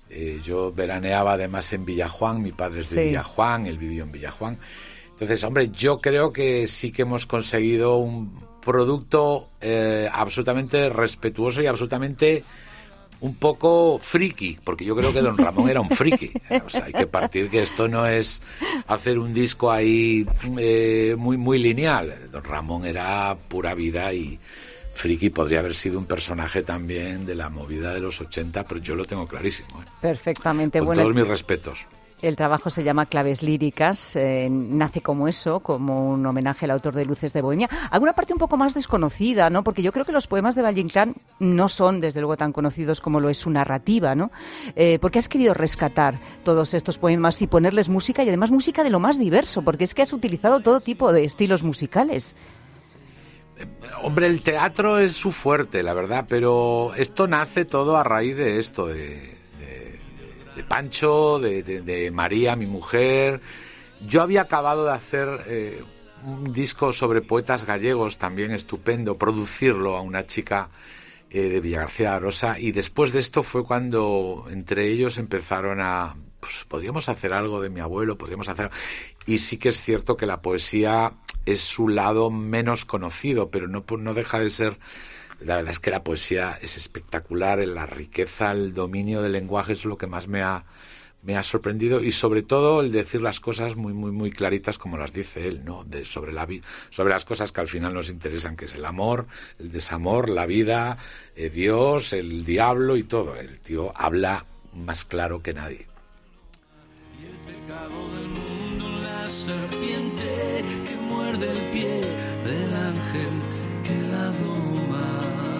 Yo veraneaba además en Villajuán, mi padre es de Villajuán, él vivió en Villajuán. Entonces, hombre, yo creo que sí que hemos conseguido un producto absolutamente respetuoso y absolutamente un poco friki, porque yo creo que don Ramón era un friki. O sea, hay que partir que esto no es hacer un disco ahí muy lineal. Don Ramón era pura vida y friki. Podría haber sido un personaje también de la movida de los 80, pero yo lo tengo clarísimo. Perfectamente. Con todos mis respetos. El trabajo se llama Claves Líricas, nace como eso, como un homenaje al autor de Luces de Bohemia. Alguna parte un poco más desconocida, ¿no? Porque yo creo que los poemas de Valle Inclán no son, desde luego, tan conocidos como lo es su narrativa, ¿no? Porque has querido rescatar todos estos poemas y ponerles música, y además música de lo más diverso, porque es que has utilizado todo tipo de estilos musicales. Hombre, el teatro es su fuerte, la verdad, pero esto nace todo a raíz de esto, de Pancho, de María, mi mujer. Yo había acabado de hacer un disco sobre poetas gallegos, también estupendo, producirlo a una chica de Villagarcía de Arosa, y después de esto fue cuando entre ellos empezaron a... Pues podríamos hacer algo de mi abuelo, podríamos hacer... Y sí que es cierto que la poesía es su lado menos conocido, pero no deja de ser... La verdad es que la poesía es espectacular, la riqueza, el dominio del lenguaje es lo que más me ha sorprendido, y sobre todo el decir las cosas muy claritas como las dice él, ¿no? Sobre las cosas que al final nos interesan, que es el amor, el desamor, la vida, Dios, el diablo y todo. El tío habla más claro que nadie. Y el pecado del mundo, la serpiente que muerde el pie del ángel que la doma.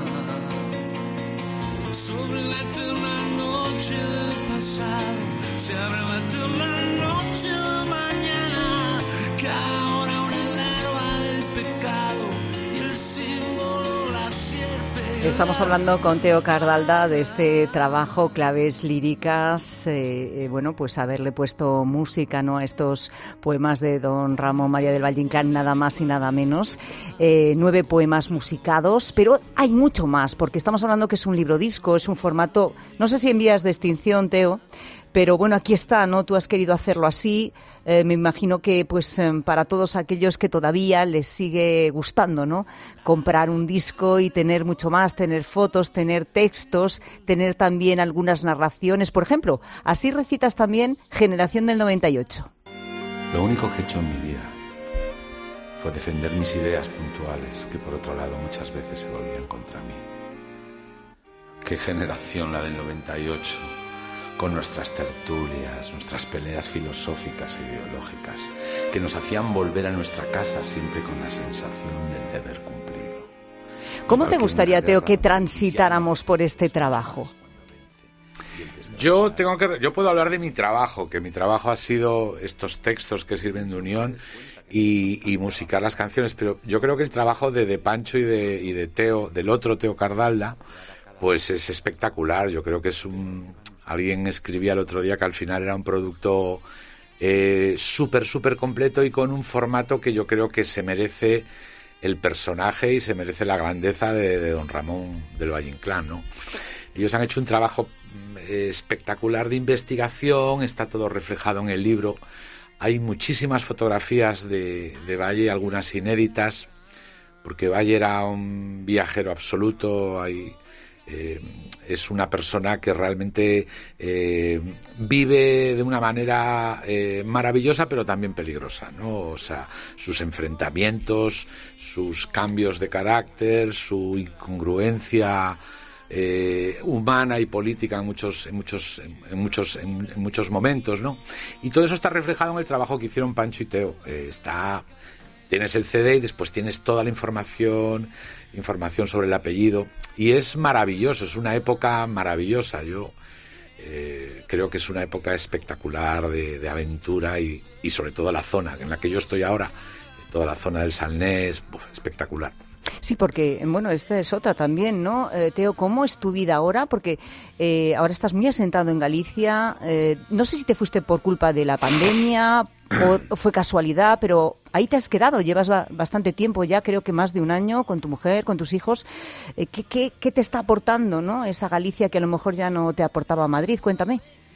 Sobre la eterna noche del pasado se abre la eterna noche de mañana, que ahora una larva del pecado y el símbolo la sierpe. Estamos hablando con Teo Cardalda de este trabajo, Claves Líricas, bueno, pues haberle puesto música, ¿no?, a estos poemas de don Ramón María del Valle Inclán, nada más y nada menos. 9 poemas musicados, pero hay mucho más, porque estamos hablando que es un libro disco, es un formato, no sé si en vías de extinción, Teo, pero bueno, aquí está, ¿no? Tú has querido hacerlo así. Me imagino que pues para todos aquellos que todavía les sigue gustando, ¿no?, comprar un disco y tener mucho más, tener fotos, tener textos, tener también algunas narraciones. Por ejemplo, así recitas también Generación del 98. Lo único que he hecho en mi vida fue defender mis ideas puntuales, que por otro lado muchas veces se volvían contra mí. Qué generación la del 98, con nuestras tertulias, nuestras peleas filosóficas e ideológicas, que nos hacían volver a nuestra casa siempre con la sensación del deber cumplido. ¿Cómo te gustaría, Teo, que transitáramos por este trabajo? Yo puedo hablar de mi trabajo, que mi trabajo ha sido estos textos que sirven de unión y musicar las canciones, pero yo creo que el trabajo de Pancho y de Teo, del otro Teo Cardalda, pues es espectacular. Yo creo que es alguien escribía el otro día que al final era un producto súper completo y con un formato que yo creo que se merece el personaje y se merece la grandeza de don Ramón del Valle Inclán, ¿no? Ellos han hecho un trabajo espectacular de investigación, está todo reflejado en el libro. Hay muchísimas fotografías de Valle, algunas inéditas, porque Valle era un viajero absoluto. Es una persona que realmente vive de una manera maravillosa, pero también peligrosa, ¿no? O sea, sus enfrentamientos, sus cambios de carácter, su incongruencia humana y política en muchos momentos, ¿no? Y todo eso está reflejado en el trabajo que hicieron Pancho y Teo. Tienes el CD y después tienes toda la información sobre el apellido, y es maravilloso, es una época maravillosa. Yo creo que es una época espectacular de aventura y sobre todo la zona en la que yo estoy ahora, toda la zona del Salnés, espectacular. Sí, porque, bueno, esta es otra también, ¿no? Teo, ¿cómo es tu vida ahora? Porque ahora estás muy asentado en Galicia. No sé si te fuiste por culpa de la pandemia o fue casualidad, pero ahí te has quedado. Llevas bastante tiempo ya, creo que más de un año, con tu mujer, con tus hijos. ¿Qué te está aportando, ¿no?, esa Galicia que a lo mejor ya no te aportaba Madrid? Cuéntame.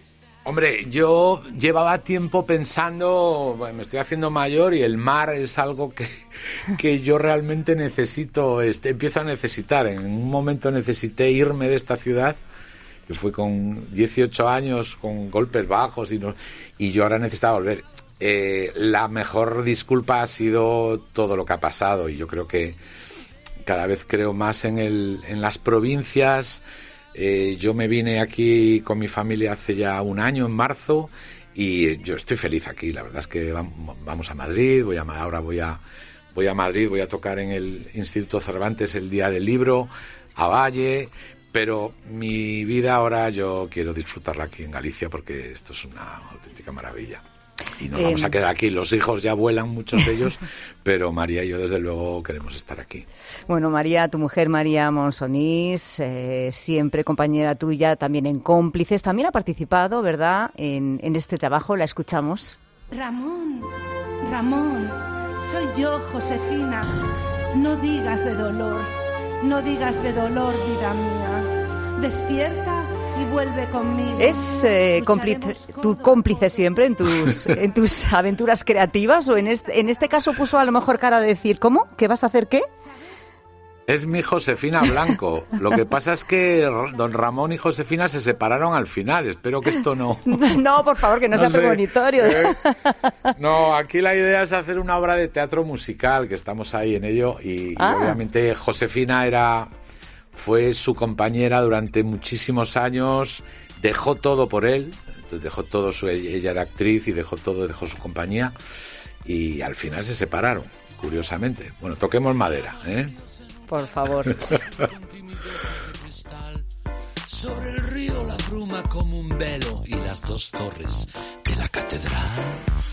Hombre, yo llevaba tiempo pensando, bueno, me estoy haciendo mayor y el mar es algo que yo realmente necesito, empiezo a necesitar. En un momento necesité irme de esta ciudad, que fue con 18 años, con golpes bajos, y yo ahora necesitaba volver. La mejor disculpa ha sido todo lo que ha pasado, y yo creo que cada vez creo más en las provincias. Yo me vine aquí con mi familia hace ya un año, en marzo, y yo estoy feliz aquí. La verdad es que vamos a Madrid, ahora voy a Madrid, voy a tocar en el Instituto Cervantes el Día del Libro, a Valle, pero mi vida ahora yo quiero disfrutarla aquí en Galicia, porque esto es una auténtica maravilla. Y nos vamos a quedar aquí. Los hijos ya vuelan, muchos de ellos, pero María y yo desde luego queremos estar aquí. Bueno, María, tu mujer María Monsonís, siempre compañera tuya, también en Cómplices, también ha participado, ¿verdad?, en este trabajo. La escuchamos. Ramón, soy yo, Josefina. No digas de dolor, vida mía. Despierta y vuelve conmigo. ¿Es tu cómplice siempre en tus aventuras creativas? ¿O en este caso puso a lo mejor cara de decir, ¿cómo? ¿Qué vas a hacer qué? Es mi Josefina Blanco. Lo que pasa es que don Ramón y Josefina se separaron al final. Espero que esto no... No, por favor, que no sea premonitorio. No, aquí la idea es hacer una obra de teatro musical, que estamos ahí en ello. Y obviamente Josefina fue su compañera durante muchísimos años, dejó todo por él, entonces dejó todo, ella era actriz y dejó su compañía, y al final se separaron, curiosamente. Bueno, toquemos madera, ¿eh? Por favor. Sobre el río la bruma como un velo y las dos torres que la catedral.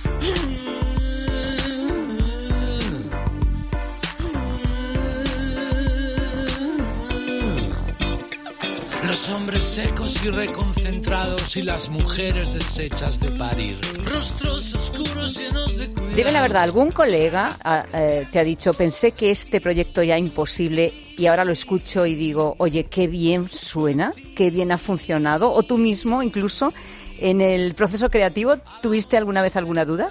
Los hombres secos y reconcentrados y las mujeres deshechas de parir. Rostros oscuros llenos de cuidado. Dime la verdad, ¿algún colega te ha dicho, pensé que este proyecto era imposible y ahora lo escucho y digo, oye, qué bien suena, qué bien ha funcionado? ¿O tú mismo, incluso, en el proceso creativo, tuviste alguna vez alguna duda?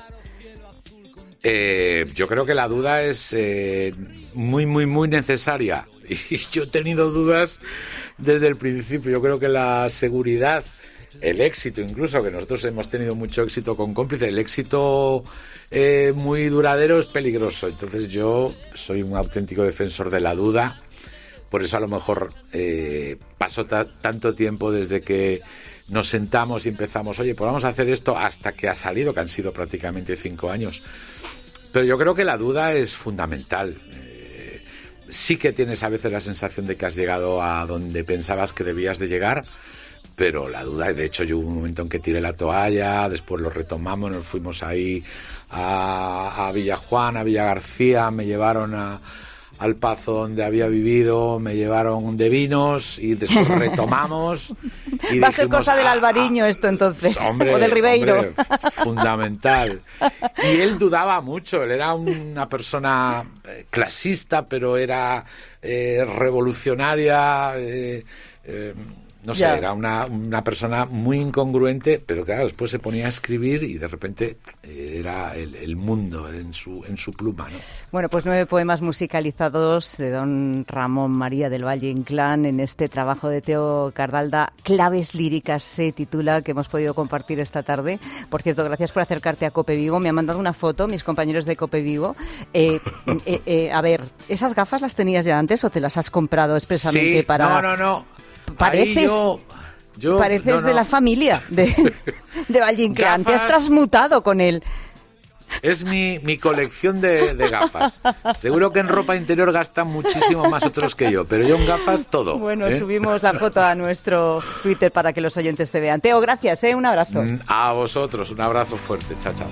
Yo creo que la duda es muy, muy, muy necesaria. Y yo he tenido dudas desde el principio. Yo creo que la seguridad, el éxito incluso, que nosotros hemos tenido mucho éxito con Cómplices, el éxito muy duradero es peligroso. Entonces yo soy un auténtico defensor de la duda. Por eso a lo mejor pasó tanto tiempo desde que nos sentamos y empezamos, oye, pues vamos a hacer esto, hasta que ha salido, que han sido prácticamente 5 años. Pero yo creo que la duda es fundamental. Sí que tienes a veces la sensación de que has llegado a donde pensabas que debías de llegar, pero la duda, de hecho yo hubo un momento en que tiré la toalla, después lo retomamos, nos fuimos ahí a Villajuán, a Villa García, me llevaron al Pazo donde había vivido, me llevaron de vinos y después retomamos. Y va a ser cosa del Albariño esto entonces, hombre, o del Ribeiro. Hombre, fundamental. Y él dudaba mucho, él era una persona clasista, pero era revolucionaria, no sé, era una persona muy incongruente, pero claro, después se ponía a escribir y de repente era el mundo en su pluma, ¿no? Bueno, pues 9 poemas musicalizados de don Ramón María del Valle Inclán en este trabajo de Teo Cardalda, Claves Líricas se titula, que hemos podido compartir esta tarde. Por cierto, gracias por acercarte a Cope Vigo. Me han mandado una foto mis compañeros de Cope Vigo. A ver, ¿esas gafas las tenías ya antes o te las has comprado expresamente para...? No. Pareces de la familia de Valle Inclán. Te has transmutado con él. Es mi colección de gafas. Seguro que en ropa interior gastan muchísimo más otros que yo, pero yo en gafas todo. Bueno, subimos la foto a nuestro Twitter para que los oyentes te vean. Teo, gracias, un abrazo. A vosotros, un abrazo fuerte. Chao, chao.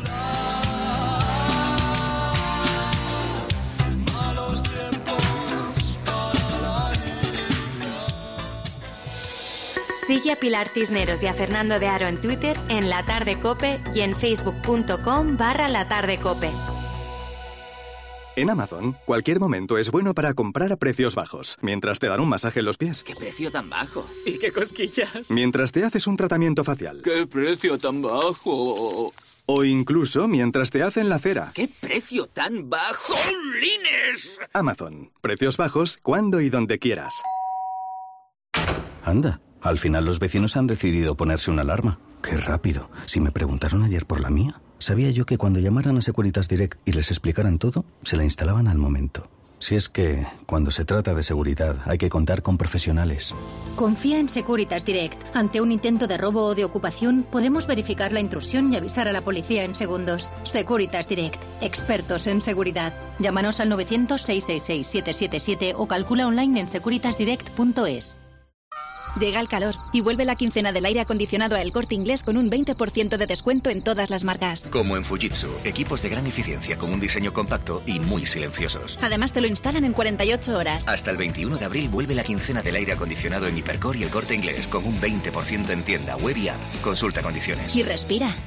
Sigue a Pilar Cisneros y a Fernando de Aro en Twitter, en La Tarde Cope y en facebook.com/latardecope. En Amazon, cualquier momento es bueno para comprar a precios bajos, mientras te dan un masaje en los pies. ¿Qué precio tan bajo? ¿Y qué cosquillas? Mientras te haces un tratamiento facial. ¿Qué precio tan bajo? O incluso mientras te hacen la cera. ¿Qué precio tan bajo? ¡Jolines! Amazon. Precios bajos cuando y donde quieras. Anda, al final los vecinos han decidido ponerse una alarma. ¡Qué rápido! Si me preguntaron ayer por la mía, sabía yo que cuando llamaran a Securitas Direct y les explicaran todo, se la instalaban al momento. Si es que, cuando se trata de seguridad, hay que contar con profesionales. Confía en Securitas Direct. Ante un intento de robo o de ocupación, podemos verificar la intrusión y avisar a la policía en segundos. Securitas Direct. Expertos en seguridad. Llámanos al 900-666-777 o calcula online en securitasdirect.es. Llega el calor y vuelve la quincena del aire acondicionado a El Corte Inglés con un 20% de descuento en todas las marcas. Como en Fujitsu, equipos de gran eficiencia con un diseño compacto y muy silenciosos. Además te lo instalan en 48 horas. Hasta el 21 de abril vuelve la quincena del aire acondicionado en Hipercor y El Corte Inglés con un 20% en tienda, web y app. Consulta condiciones. Y respira.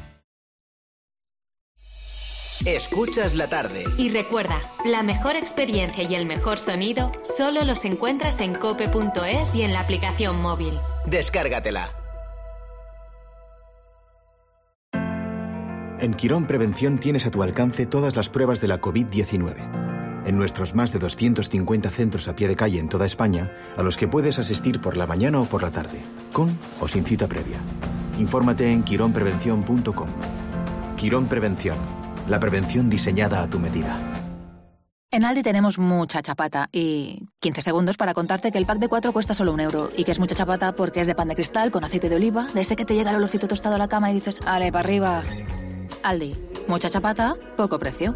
Escuchas la tarde. Y recuerda, la mejor experiencia y el mejor sonido solo los encuentras en cope.es y en la aplicación móvil. Descárgatela. En Quirón Prevención tienes a tu alcance todas las pruebas de la COVID-19. En nuestros más de 250 centros a pie de calle en toda España, a los que puedes asistir por la mañana o por la tarde, con o sin cita previa. Infórmate en quironprevención.com. Quirón Prevención. La prevención diseñada a tu medida. En Aldi tenemos mucha chapata y 15 segundos para contarte que el pack de 4 cuesta solo €1 y que es mucha chapata porque es de pan de cristal con aceite de oliva, de ese que te llega el olorcito tostado a la cama y dices, ¡ale, para arriba! Aldi, mucha chapata, poco precio.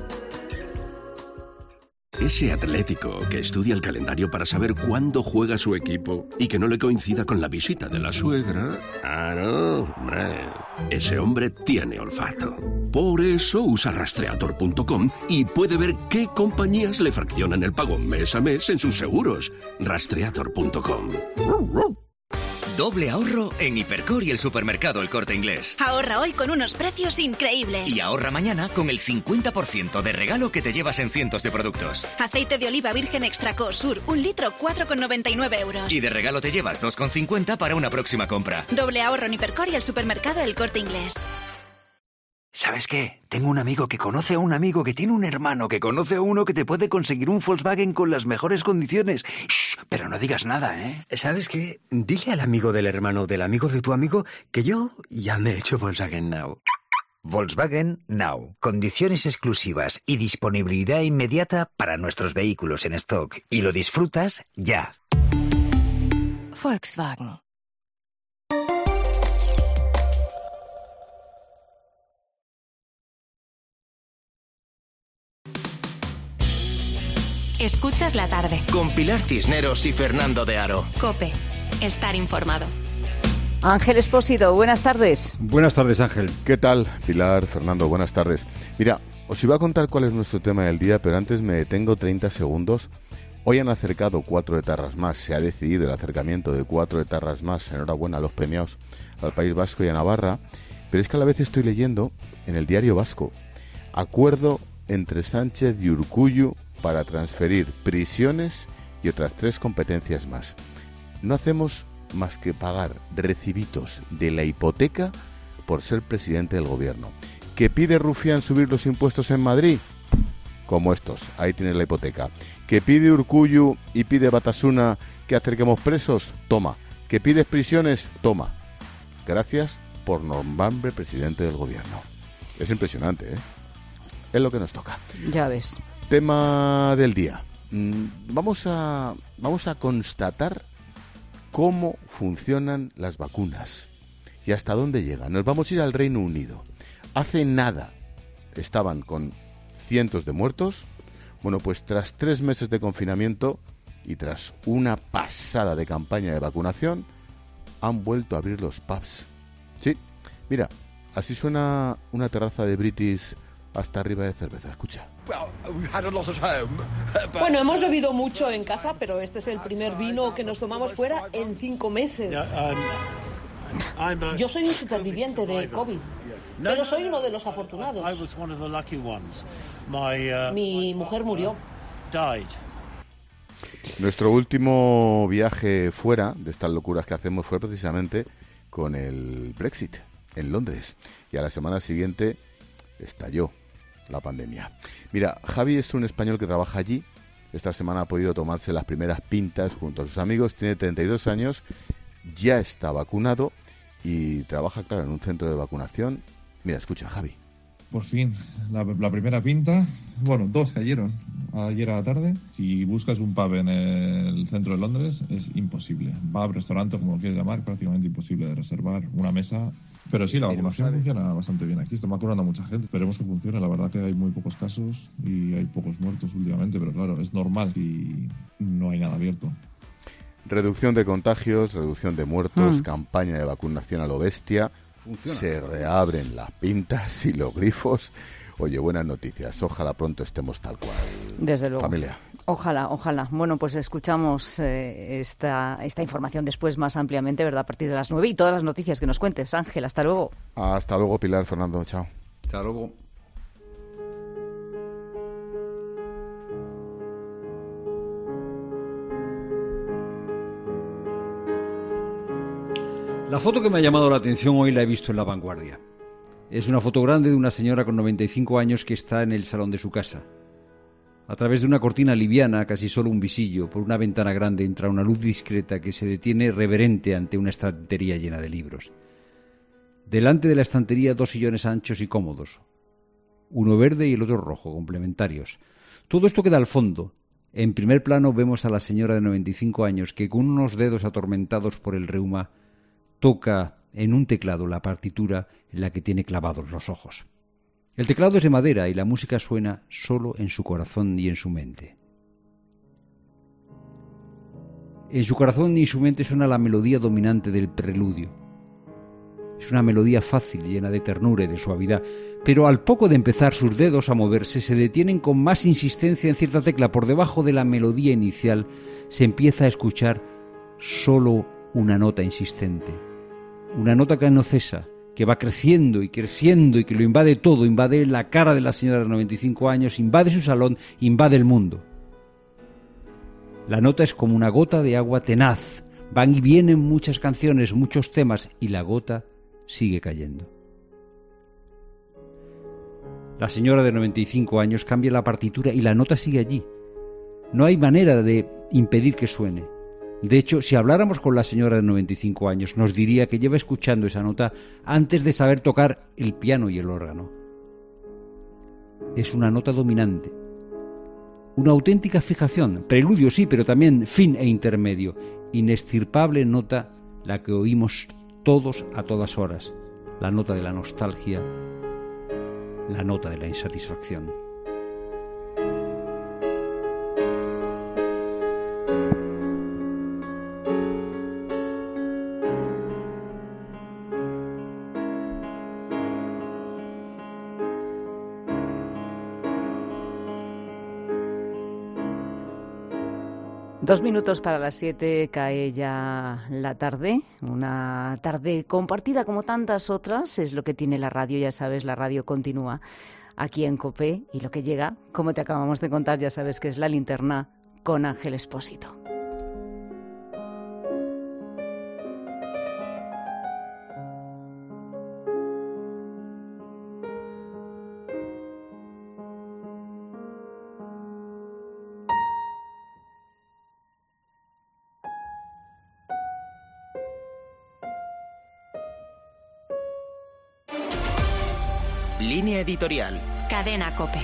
Ese Atlético que estudia el calendario para saber cuándo juega su equipo y que no le coincida con la visita de la suegra. Ah, no, hombre. Ese hombre tiene olfato. Por eso usa Rastreator.com y puede ver qué compañías le fraccionan el pago mes a mes en sus seguros. Rastreator.com. Doble ahorro en Hipercor y el supermercado El Corte Inglés. Ahorra hoy con unos precios increíbles. Y ahorra mañana con el 50% de regalo que te llevas en cientos de productos. Aceite de oliva virgen extra Sur, 1 litro, 4,99 €. Y de regalo te llevas 2,50 para una próxima compra. Doble ahorro en Hipercor y el supermercado El Corte Inglés. ¿Sabes qué? Tengo un amigo que conoce a un amigo que tiene un hermano que conoce a uno que te puede conseguir un Volkswagen con las mejores condiciones. Shh, pero no digas nada, ¿eh? ¿Sabes qué? Dile al amigo del hermano del amigo de tu amigo que yo ya me he hecho Volkswagen Now. Volkswagen Now. Condiciones exclusivas y disponibilidad inmediata para nuestros vehículos en stock. Y lo disfrutas ya. Volkswagen. Escuchas la tarde. Con Pilar Cisneros y Fernando de Aro. COPE. Estar informado. Ángel Espósito, buenas tardes. Buenas tardes, Ángel. ¿Qué tal, Pilar, Fernando? Buenas tardes. Mira, os iba a contar cuál es nuestro tema del día, pero antes me detengo 30 segundos. Hoy han acercado 4 etarras más. Se ha decidido el acercamiento de 4 etarras más. Enhorabuena a los premiados al País Vasco y a Navarra. Pero es que a la vez estoy leyendo en el Diario Vasco: acuerdo entre Sánchez y Urkullu para transferir prisiones y otras 3 competencias más. No hacemos más que pagar recibitos de la hipoteca por ser presidente del gobierno. ¿Que pide Rufián subir los impuestos en Madrid? Como estos, ahí tienes la hipoteca. ¿Que pide Urkullu y pide Batasuna que acerquemos presos? Toma. ¿Que pides prisiones? Toma. Gracias por nombrarme presidente del gobierno. Es impresionante, ¿eh? Es lo que nos toca. Ya ves. Tema del día. Vamos a constatar cómo funcionan las vacunas y hasta dónde llegan. Nos vamos a ir al Reino Unido. Hace nada estaban con cientos de muertos. Bueno, pues tras 3 meses de confinamiento y tras una pasada de campaña de vacunación, han vuelto a abrir los pubs. Sí, mira, así suena una terraza de British hasta arriba de cerveza. Escucha. Bueno, hemos bebido mucho en casa, pero este es el primer vino que nos tomamos fuera en 5 meses. Yo soy un superviviente de COVID. pero soy uno de los afortunados. Mi mujer murió. Nuestro último viaje fuera de estas locuras que hacemos fue precisamente con el Brexit en Londres. Y a la semana siguiente estalló la pandemia. Mira, Javi es un español que trabaja allí. Esta semana ha podido tomarse las primeras pintas junto a sus amigos. Tiene 32 años, ya está vacunado y trabaja, claro, en un centro de vacunación. Mira, escucha, Javi. Por fin, la primera pinta. Bueno, dos cayeron ayer a la tarde. Si buscas un pub en el centro de Londres, es imposible. Pub, restaurante, como lo quieras llamar, prácticamente imposible de reservar una mesa. Pero sí, la vacunación funciona bastante bien aquí. Está vacunando a mucha gente. Esperemos que funcione. La verdad que hay muy pocos casos y hay pocos muertos últimamente. Pero claro, es normal y no hay nada abierto. Reducción de contagios, reducción de muertos, campaña de vacunación a lo bestia. Funciona. Se reabren las pintas y los grifos. Oye, buenas noticias. Ojalá pronto estemos tal cual. Desde luego. Familia. Ojalá, ojalá. Bueno, pues escuchamos esta información después más ampliamente, ¿verdad? A partir de las 9 y todas las noticias que nos cuentes. Ángel, hasta luego. Hasta luego, Pilar, Fernando. Chao. Hasta luego. La foto que me ha llamado la atención hoy la he visto en La Vanguardia. Es una foto grande de una señora con 95 años que está en el salón de su casa. A través de una cortina liviana, casi solo un visillo, por una ventana grande entra una luz discreta que se detiene reverente ante una estantería llena de libros. Delante de la estantería 2 sillones anchos y cómodos. Uno verde y el otro rojo, complementarios. Todo esto queda al fondo. En primer plano vemos a la señora de 95 años que con unos dedos atormentados por el reuma toca en un teclado la partitura en la que tiene clavados los ojos. El teclado es de madera y la música suena solo en su corazón y en su mente. En su corazón y su mente suena la melodía dominante del preludio. Es una melodía fácil, llena de ternura y de suavidad, pero al poco de empezar sus dedos a moverse se detienen con más insistencia en cierta tecla. Por debajo de la melodía inicial se empieza a escuchar solo una nota insistente. Una nota que no cesa, que va creciendo y creciendo y que lo invade todo, invade la cara de la señora de 95 años, invade su salón, invade el mundo. La nota es como una gota de agua tenaz, van y vienen muchas canciones, muchos temas y la gota sigue cayendo. La señora de 95 años cambia la partitura y la nota sigue allí. No hay manera de impedir que suene. De hecho, si habláramos con la señora de 95 años, nos diría que lleva escuchando esa nota antes de saber tocar el piano y el órgano. Es una nota dominante. Una auténtica fijación, preludio sí, pero también fin e intermedio. Inestirpable nota la que oímos todos a todas horas. La nota de la nostalgia, la nota de la insatisfacción. Dos minutos para las 7, cae ya la tarde, una tarde compartida como tantas otras, es lo que tiene la radio, ya sabes, la radio continúa aquí en COPE y lo que llega, como te acabamos de contar, ya sabes que es la linterna con Ángel Expósito. Línea editorial. Cadena COPE.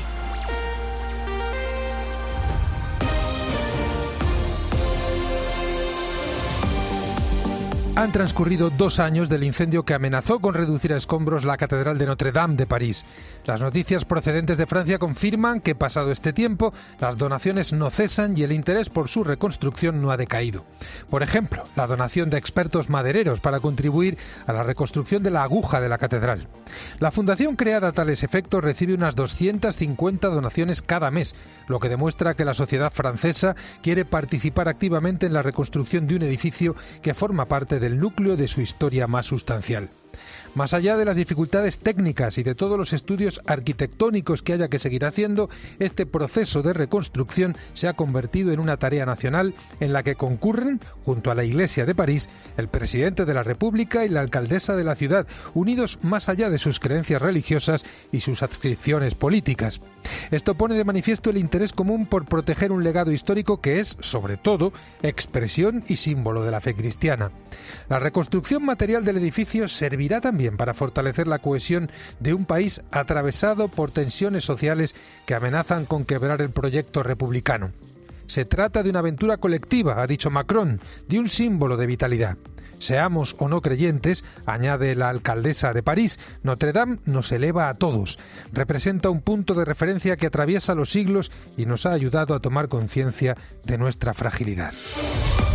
Han transcurrido 2 años del incendio que amenazó con reducir a escombros la Catedral de Notre Dame de París. Las noticias procedentes de Francia confirman que, pasado este tiempo, las donaciones no cesan y el interés por su reconstrucción no ha decaído. Por ejemplo, la donación de expertos madereros para contribuir a la reconstrucción de la aguja de la catedral. La fundación creada a tales efectos recibe unas 250 donaciones cada mes, lo que demuestra que la sociedad francesa quiere participar activamente en la reconstrucción de un edificio que forma parte del núcleo de su historia más sustancial. Más allá de las dificultades técnicas y de todos los estudios arquitectónicos que haya que seguir haciendo, este proceso de reconstrucción se ha convertido en una tarea nacional en la que concurren, junto a la Iglesia de París, el presidente de la República y la alcaldesa de la ciudad, unidos más allá de sus creencias religiosas y sus adscripciones políticas. Esto pone de manifiesto el interés común por proteger un legado histórico que es, sobre todo, expresión y símbolo de la fe cristiana. La reconstrucción material del edificio servirá también para fortalecer la cohesión de un país atravesado por tensiones sociales que amenazan con quebrar el proyecto republicano. Se trata de una aventura colectiva, ha dicho Macron, de un símbolo de vitalidad. Seamos o no creyentes, añade la alcaldesa de París, Notre Dame nos eleva a todos. Representa un punto de referencia que atraviesa los siglos y nos ha ayudado a tomar conciencia de nuestra fragilidad.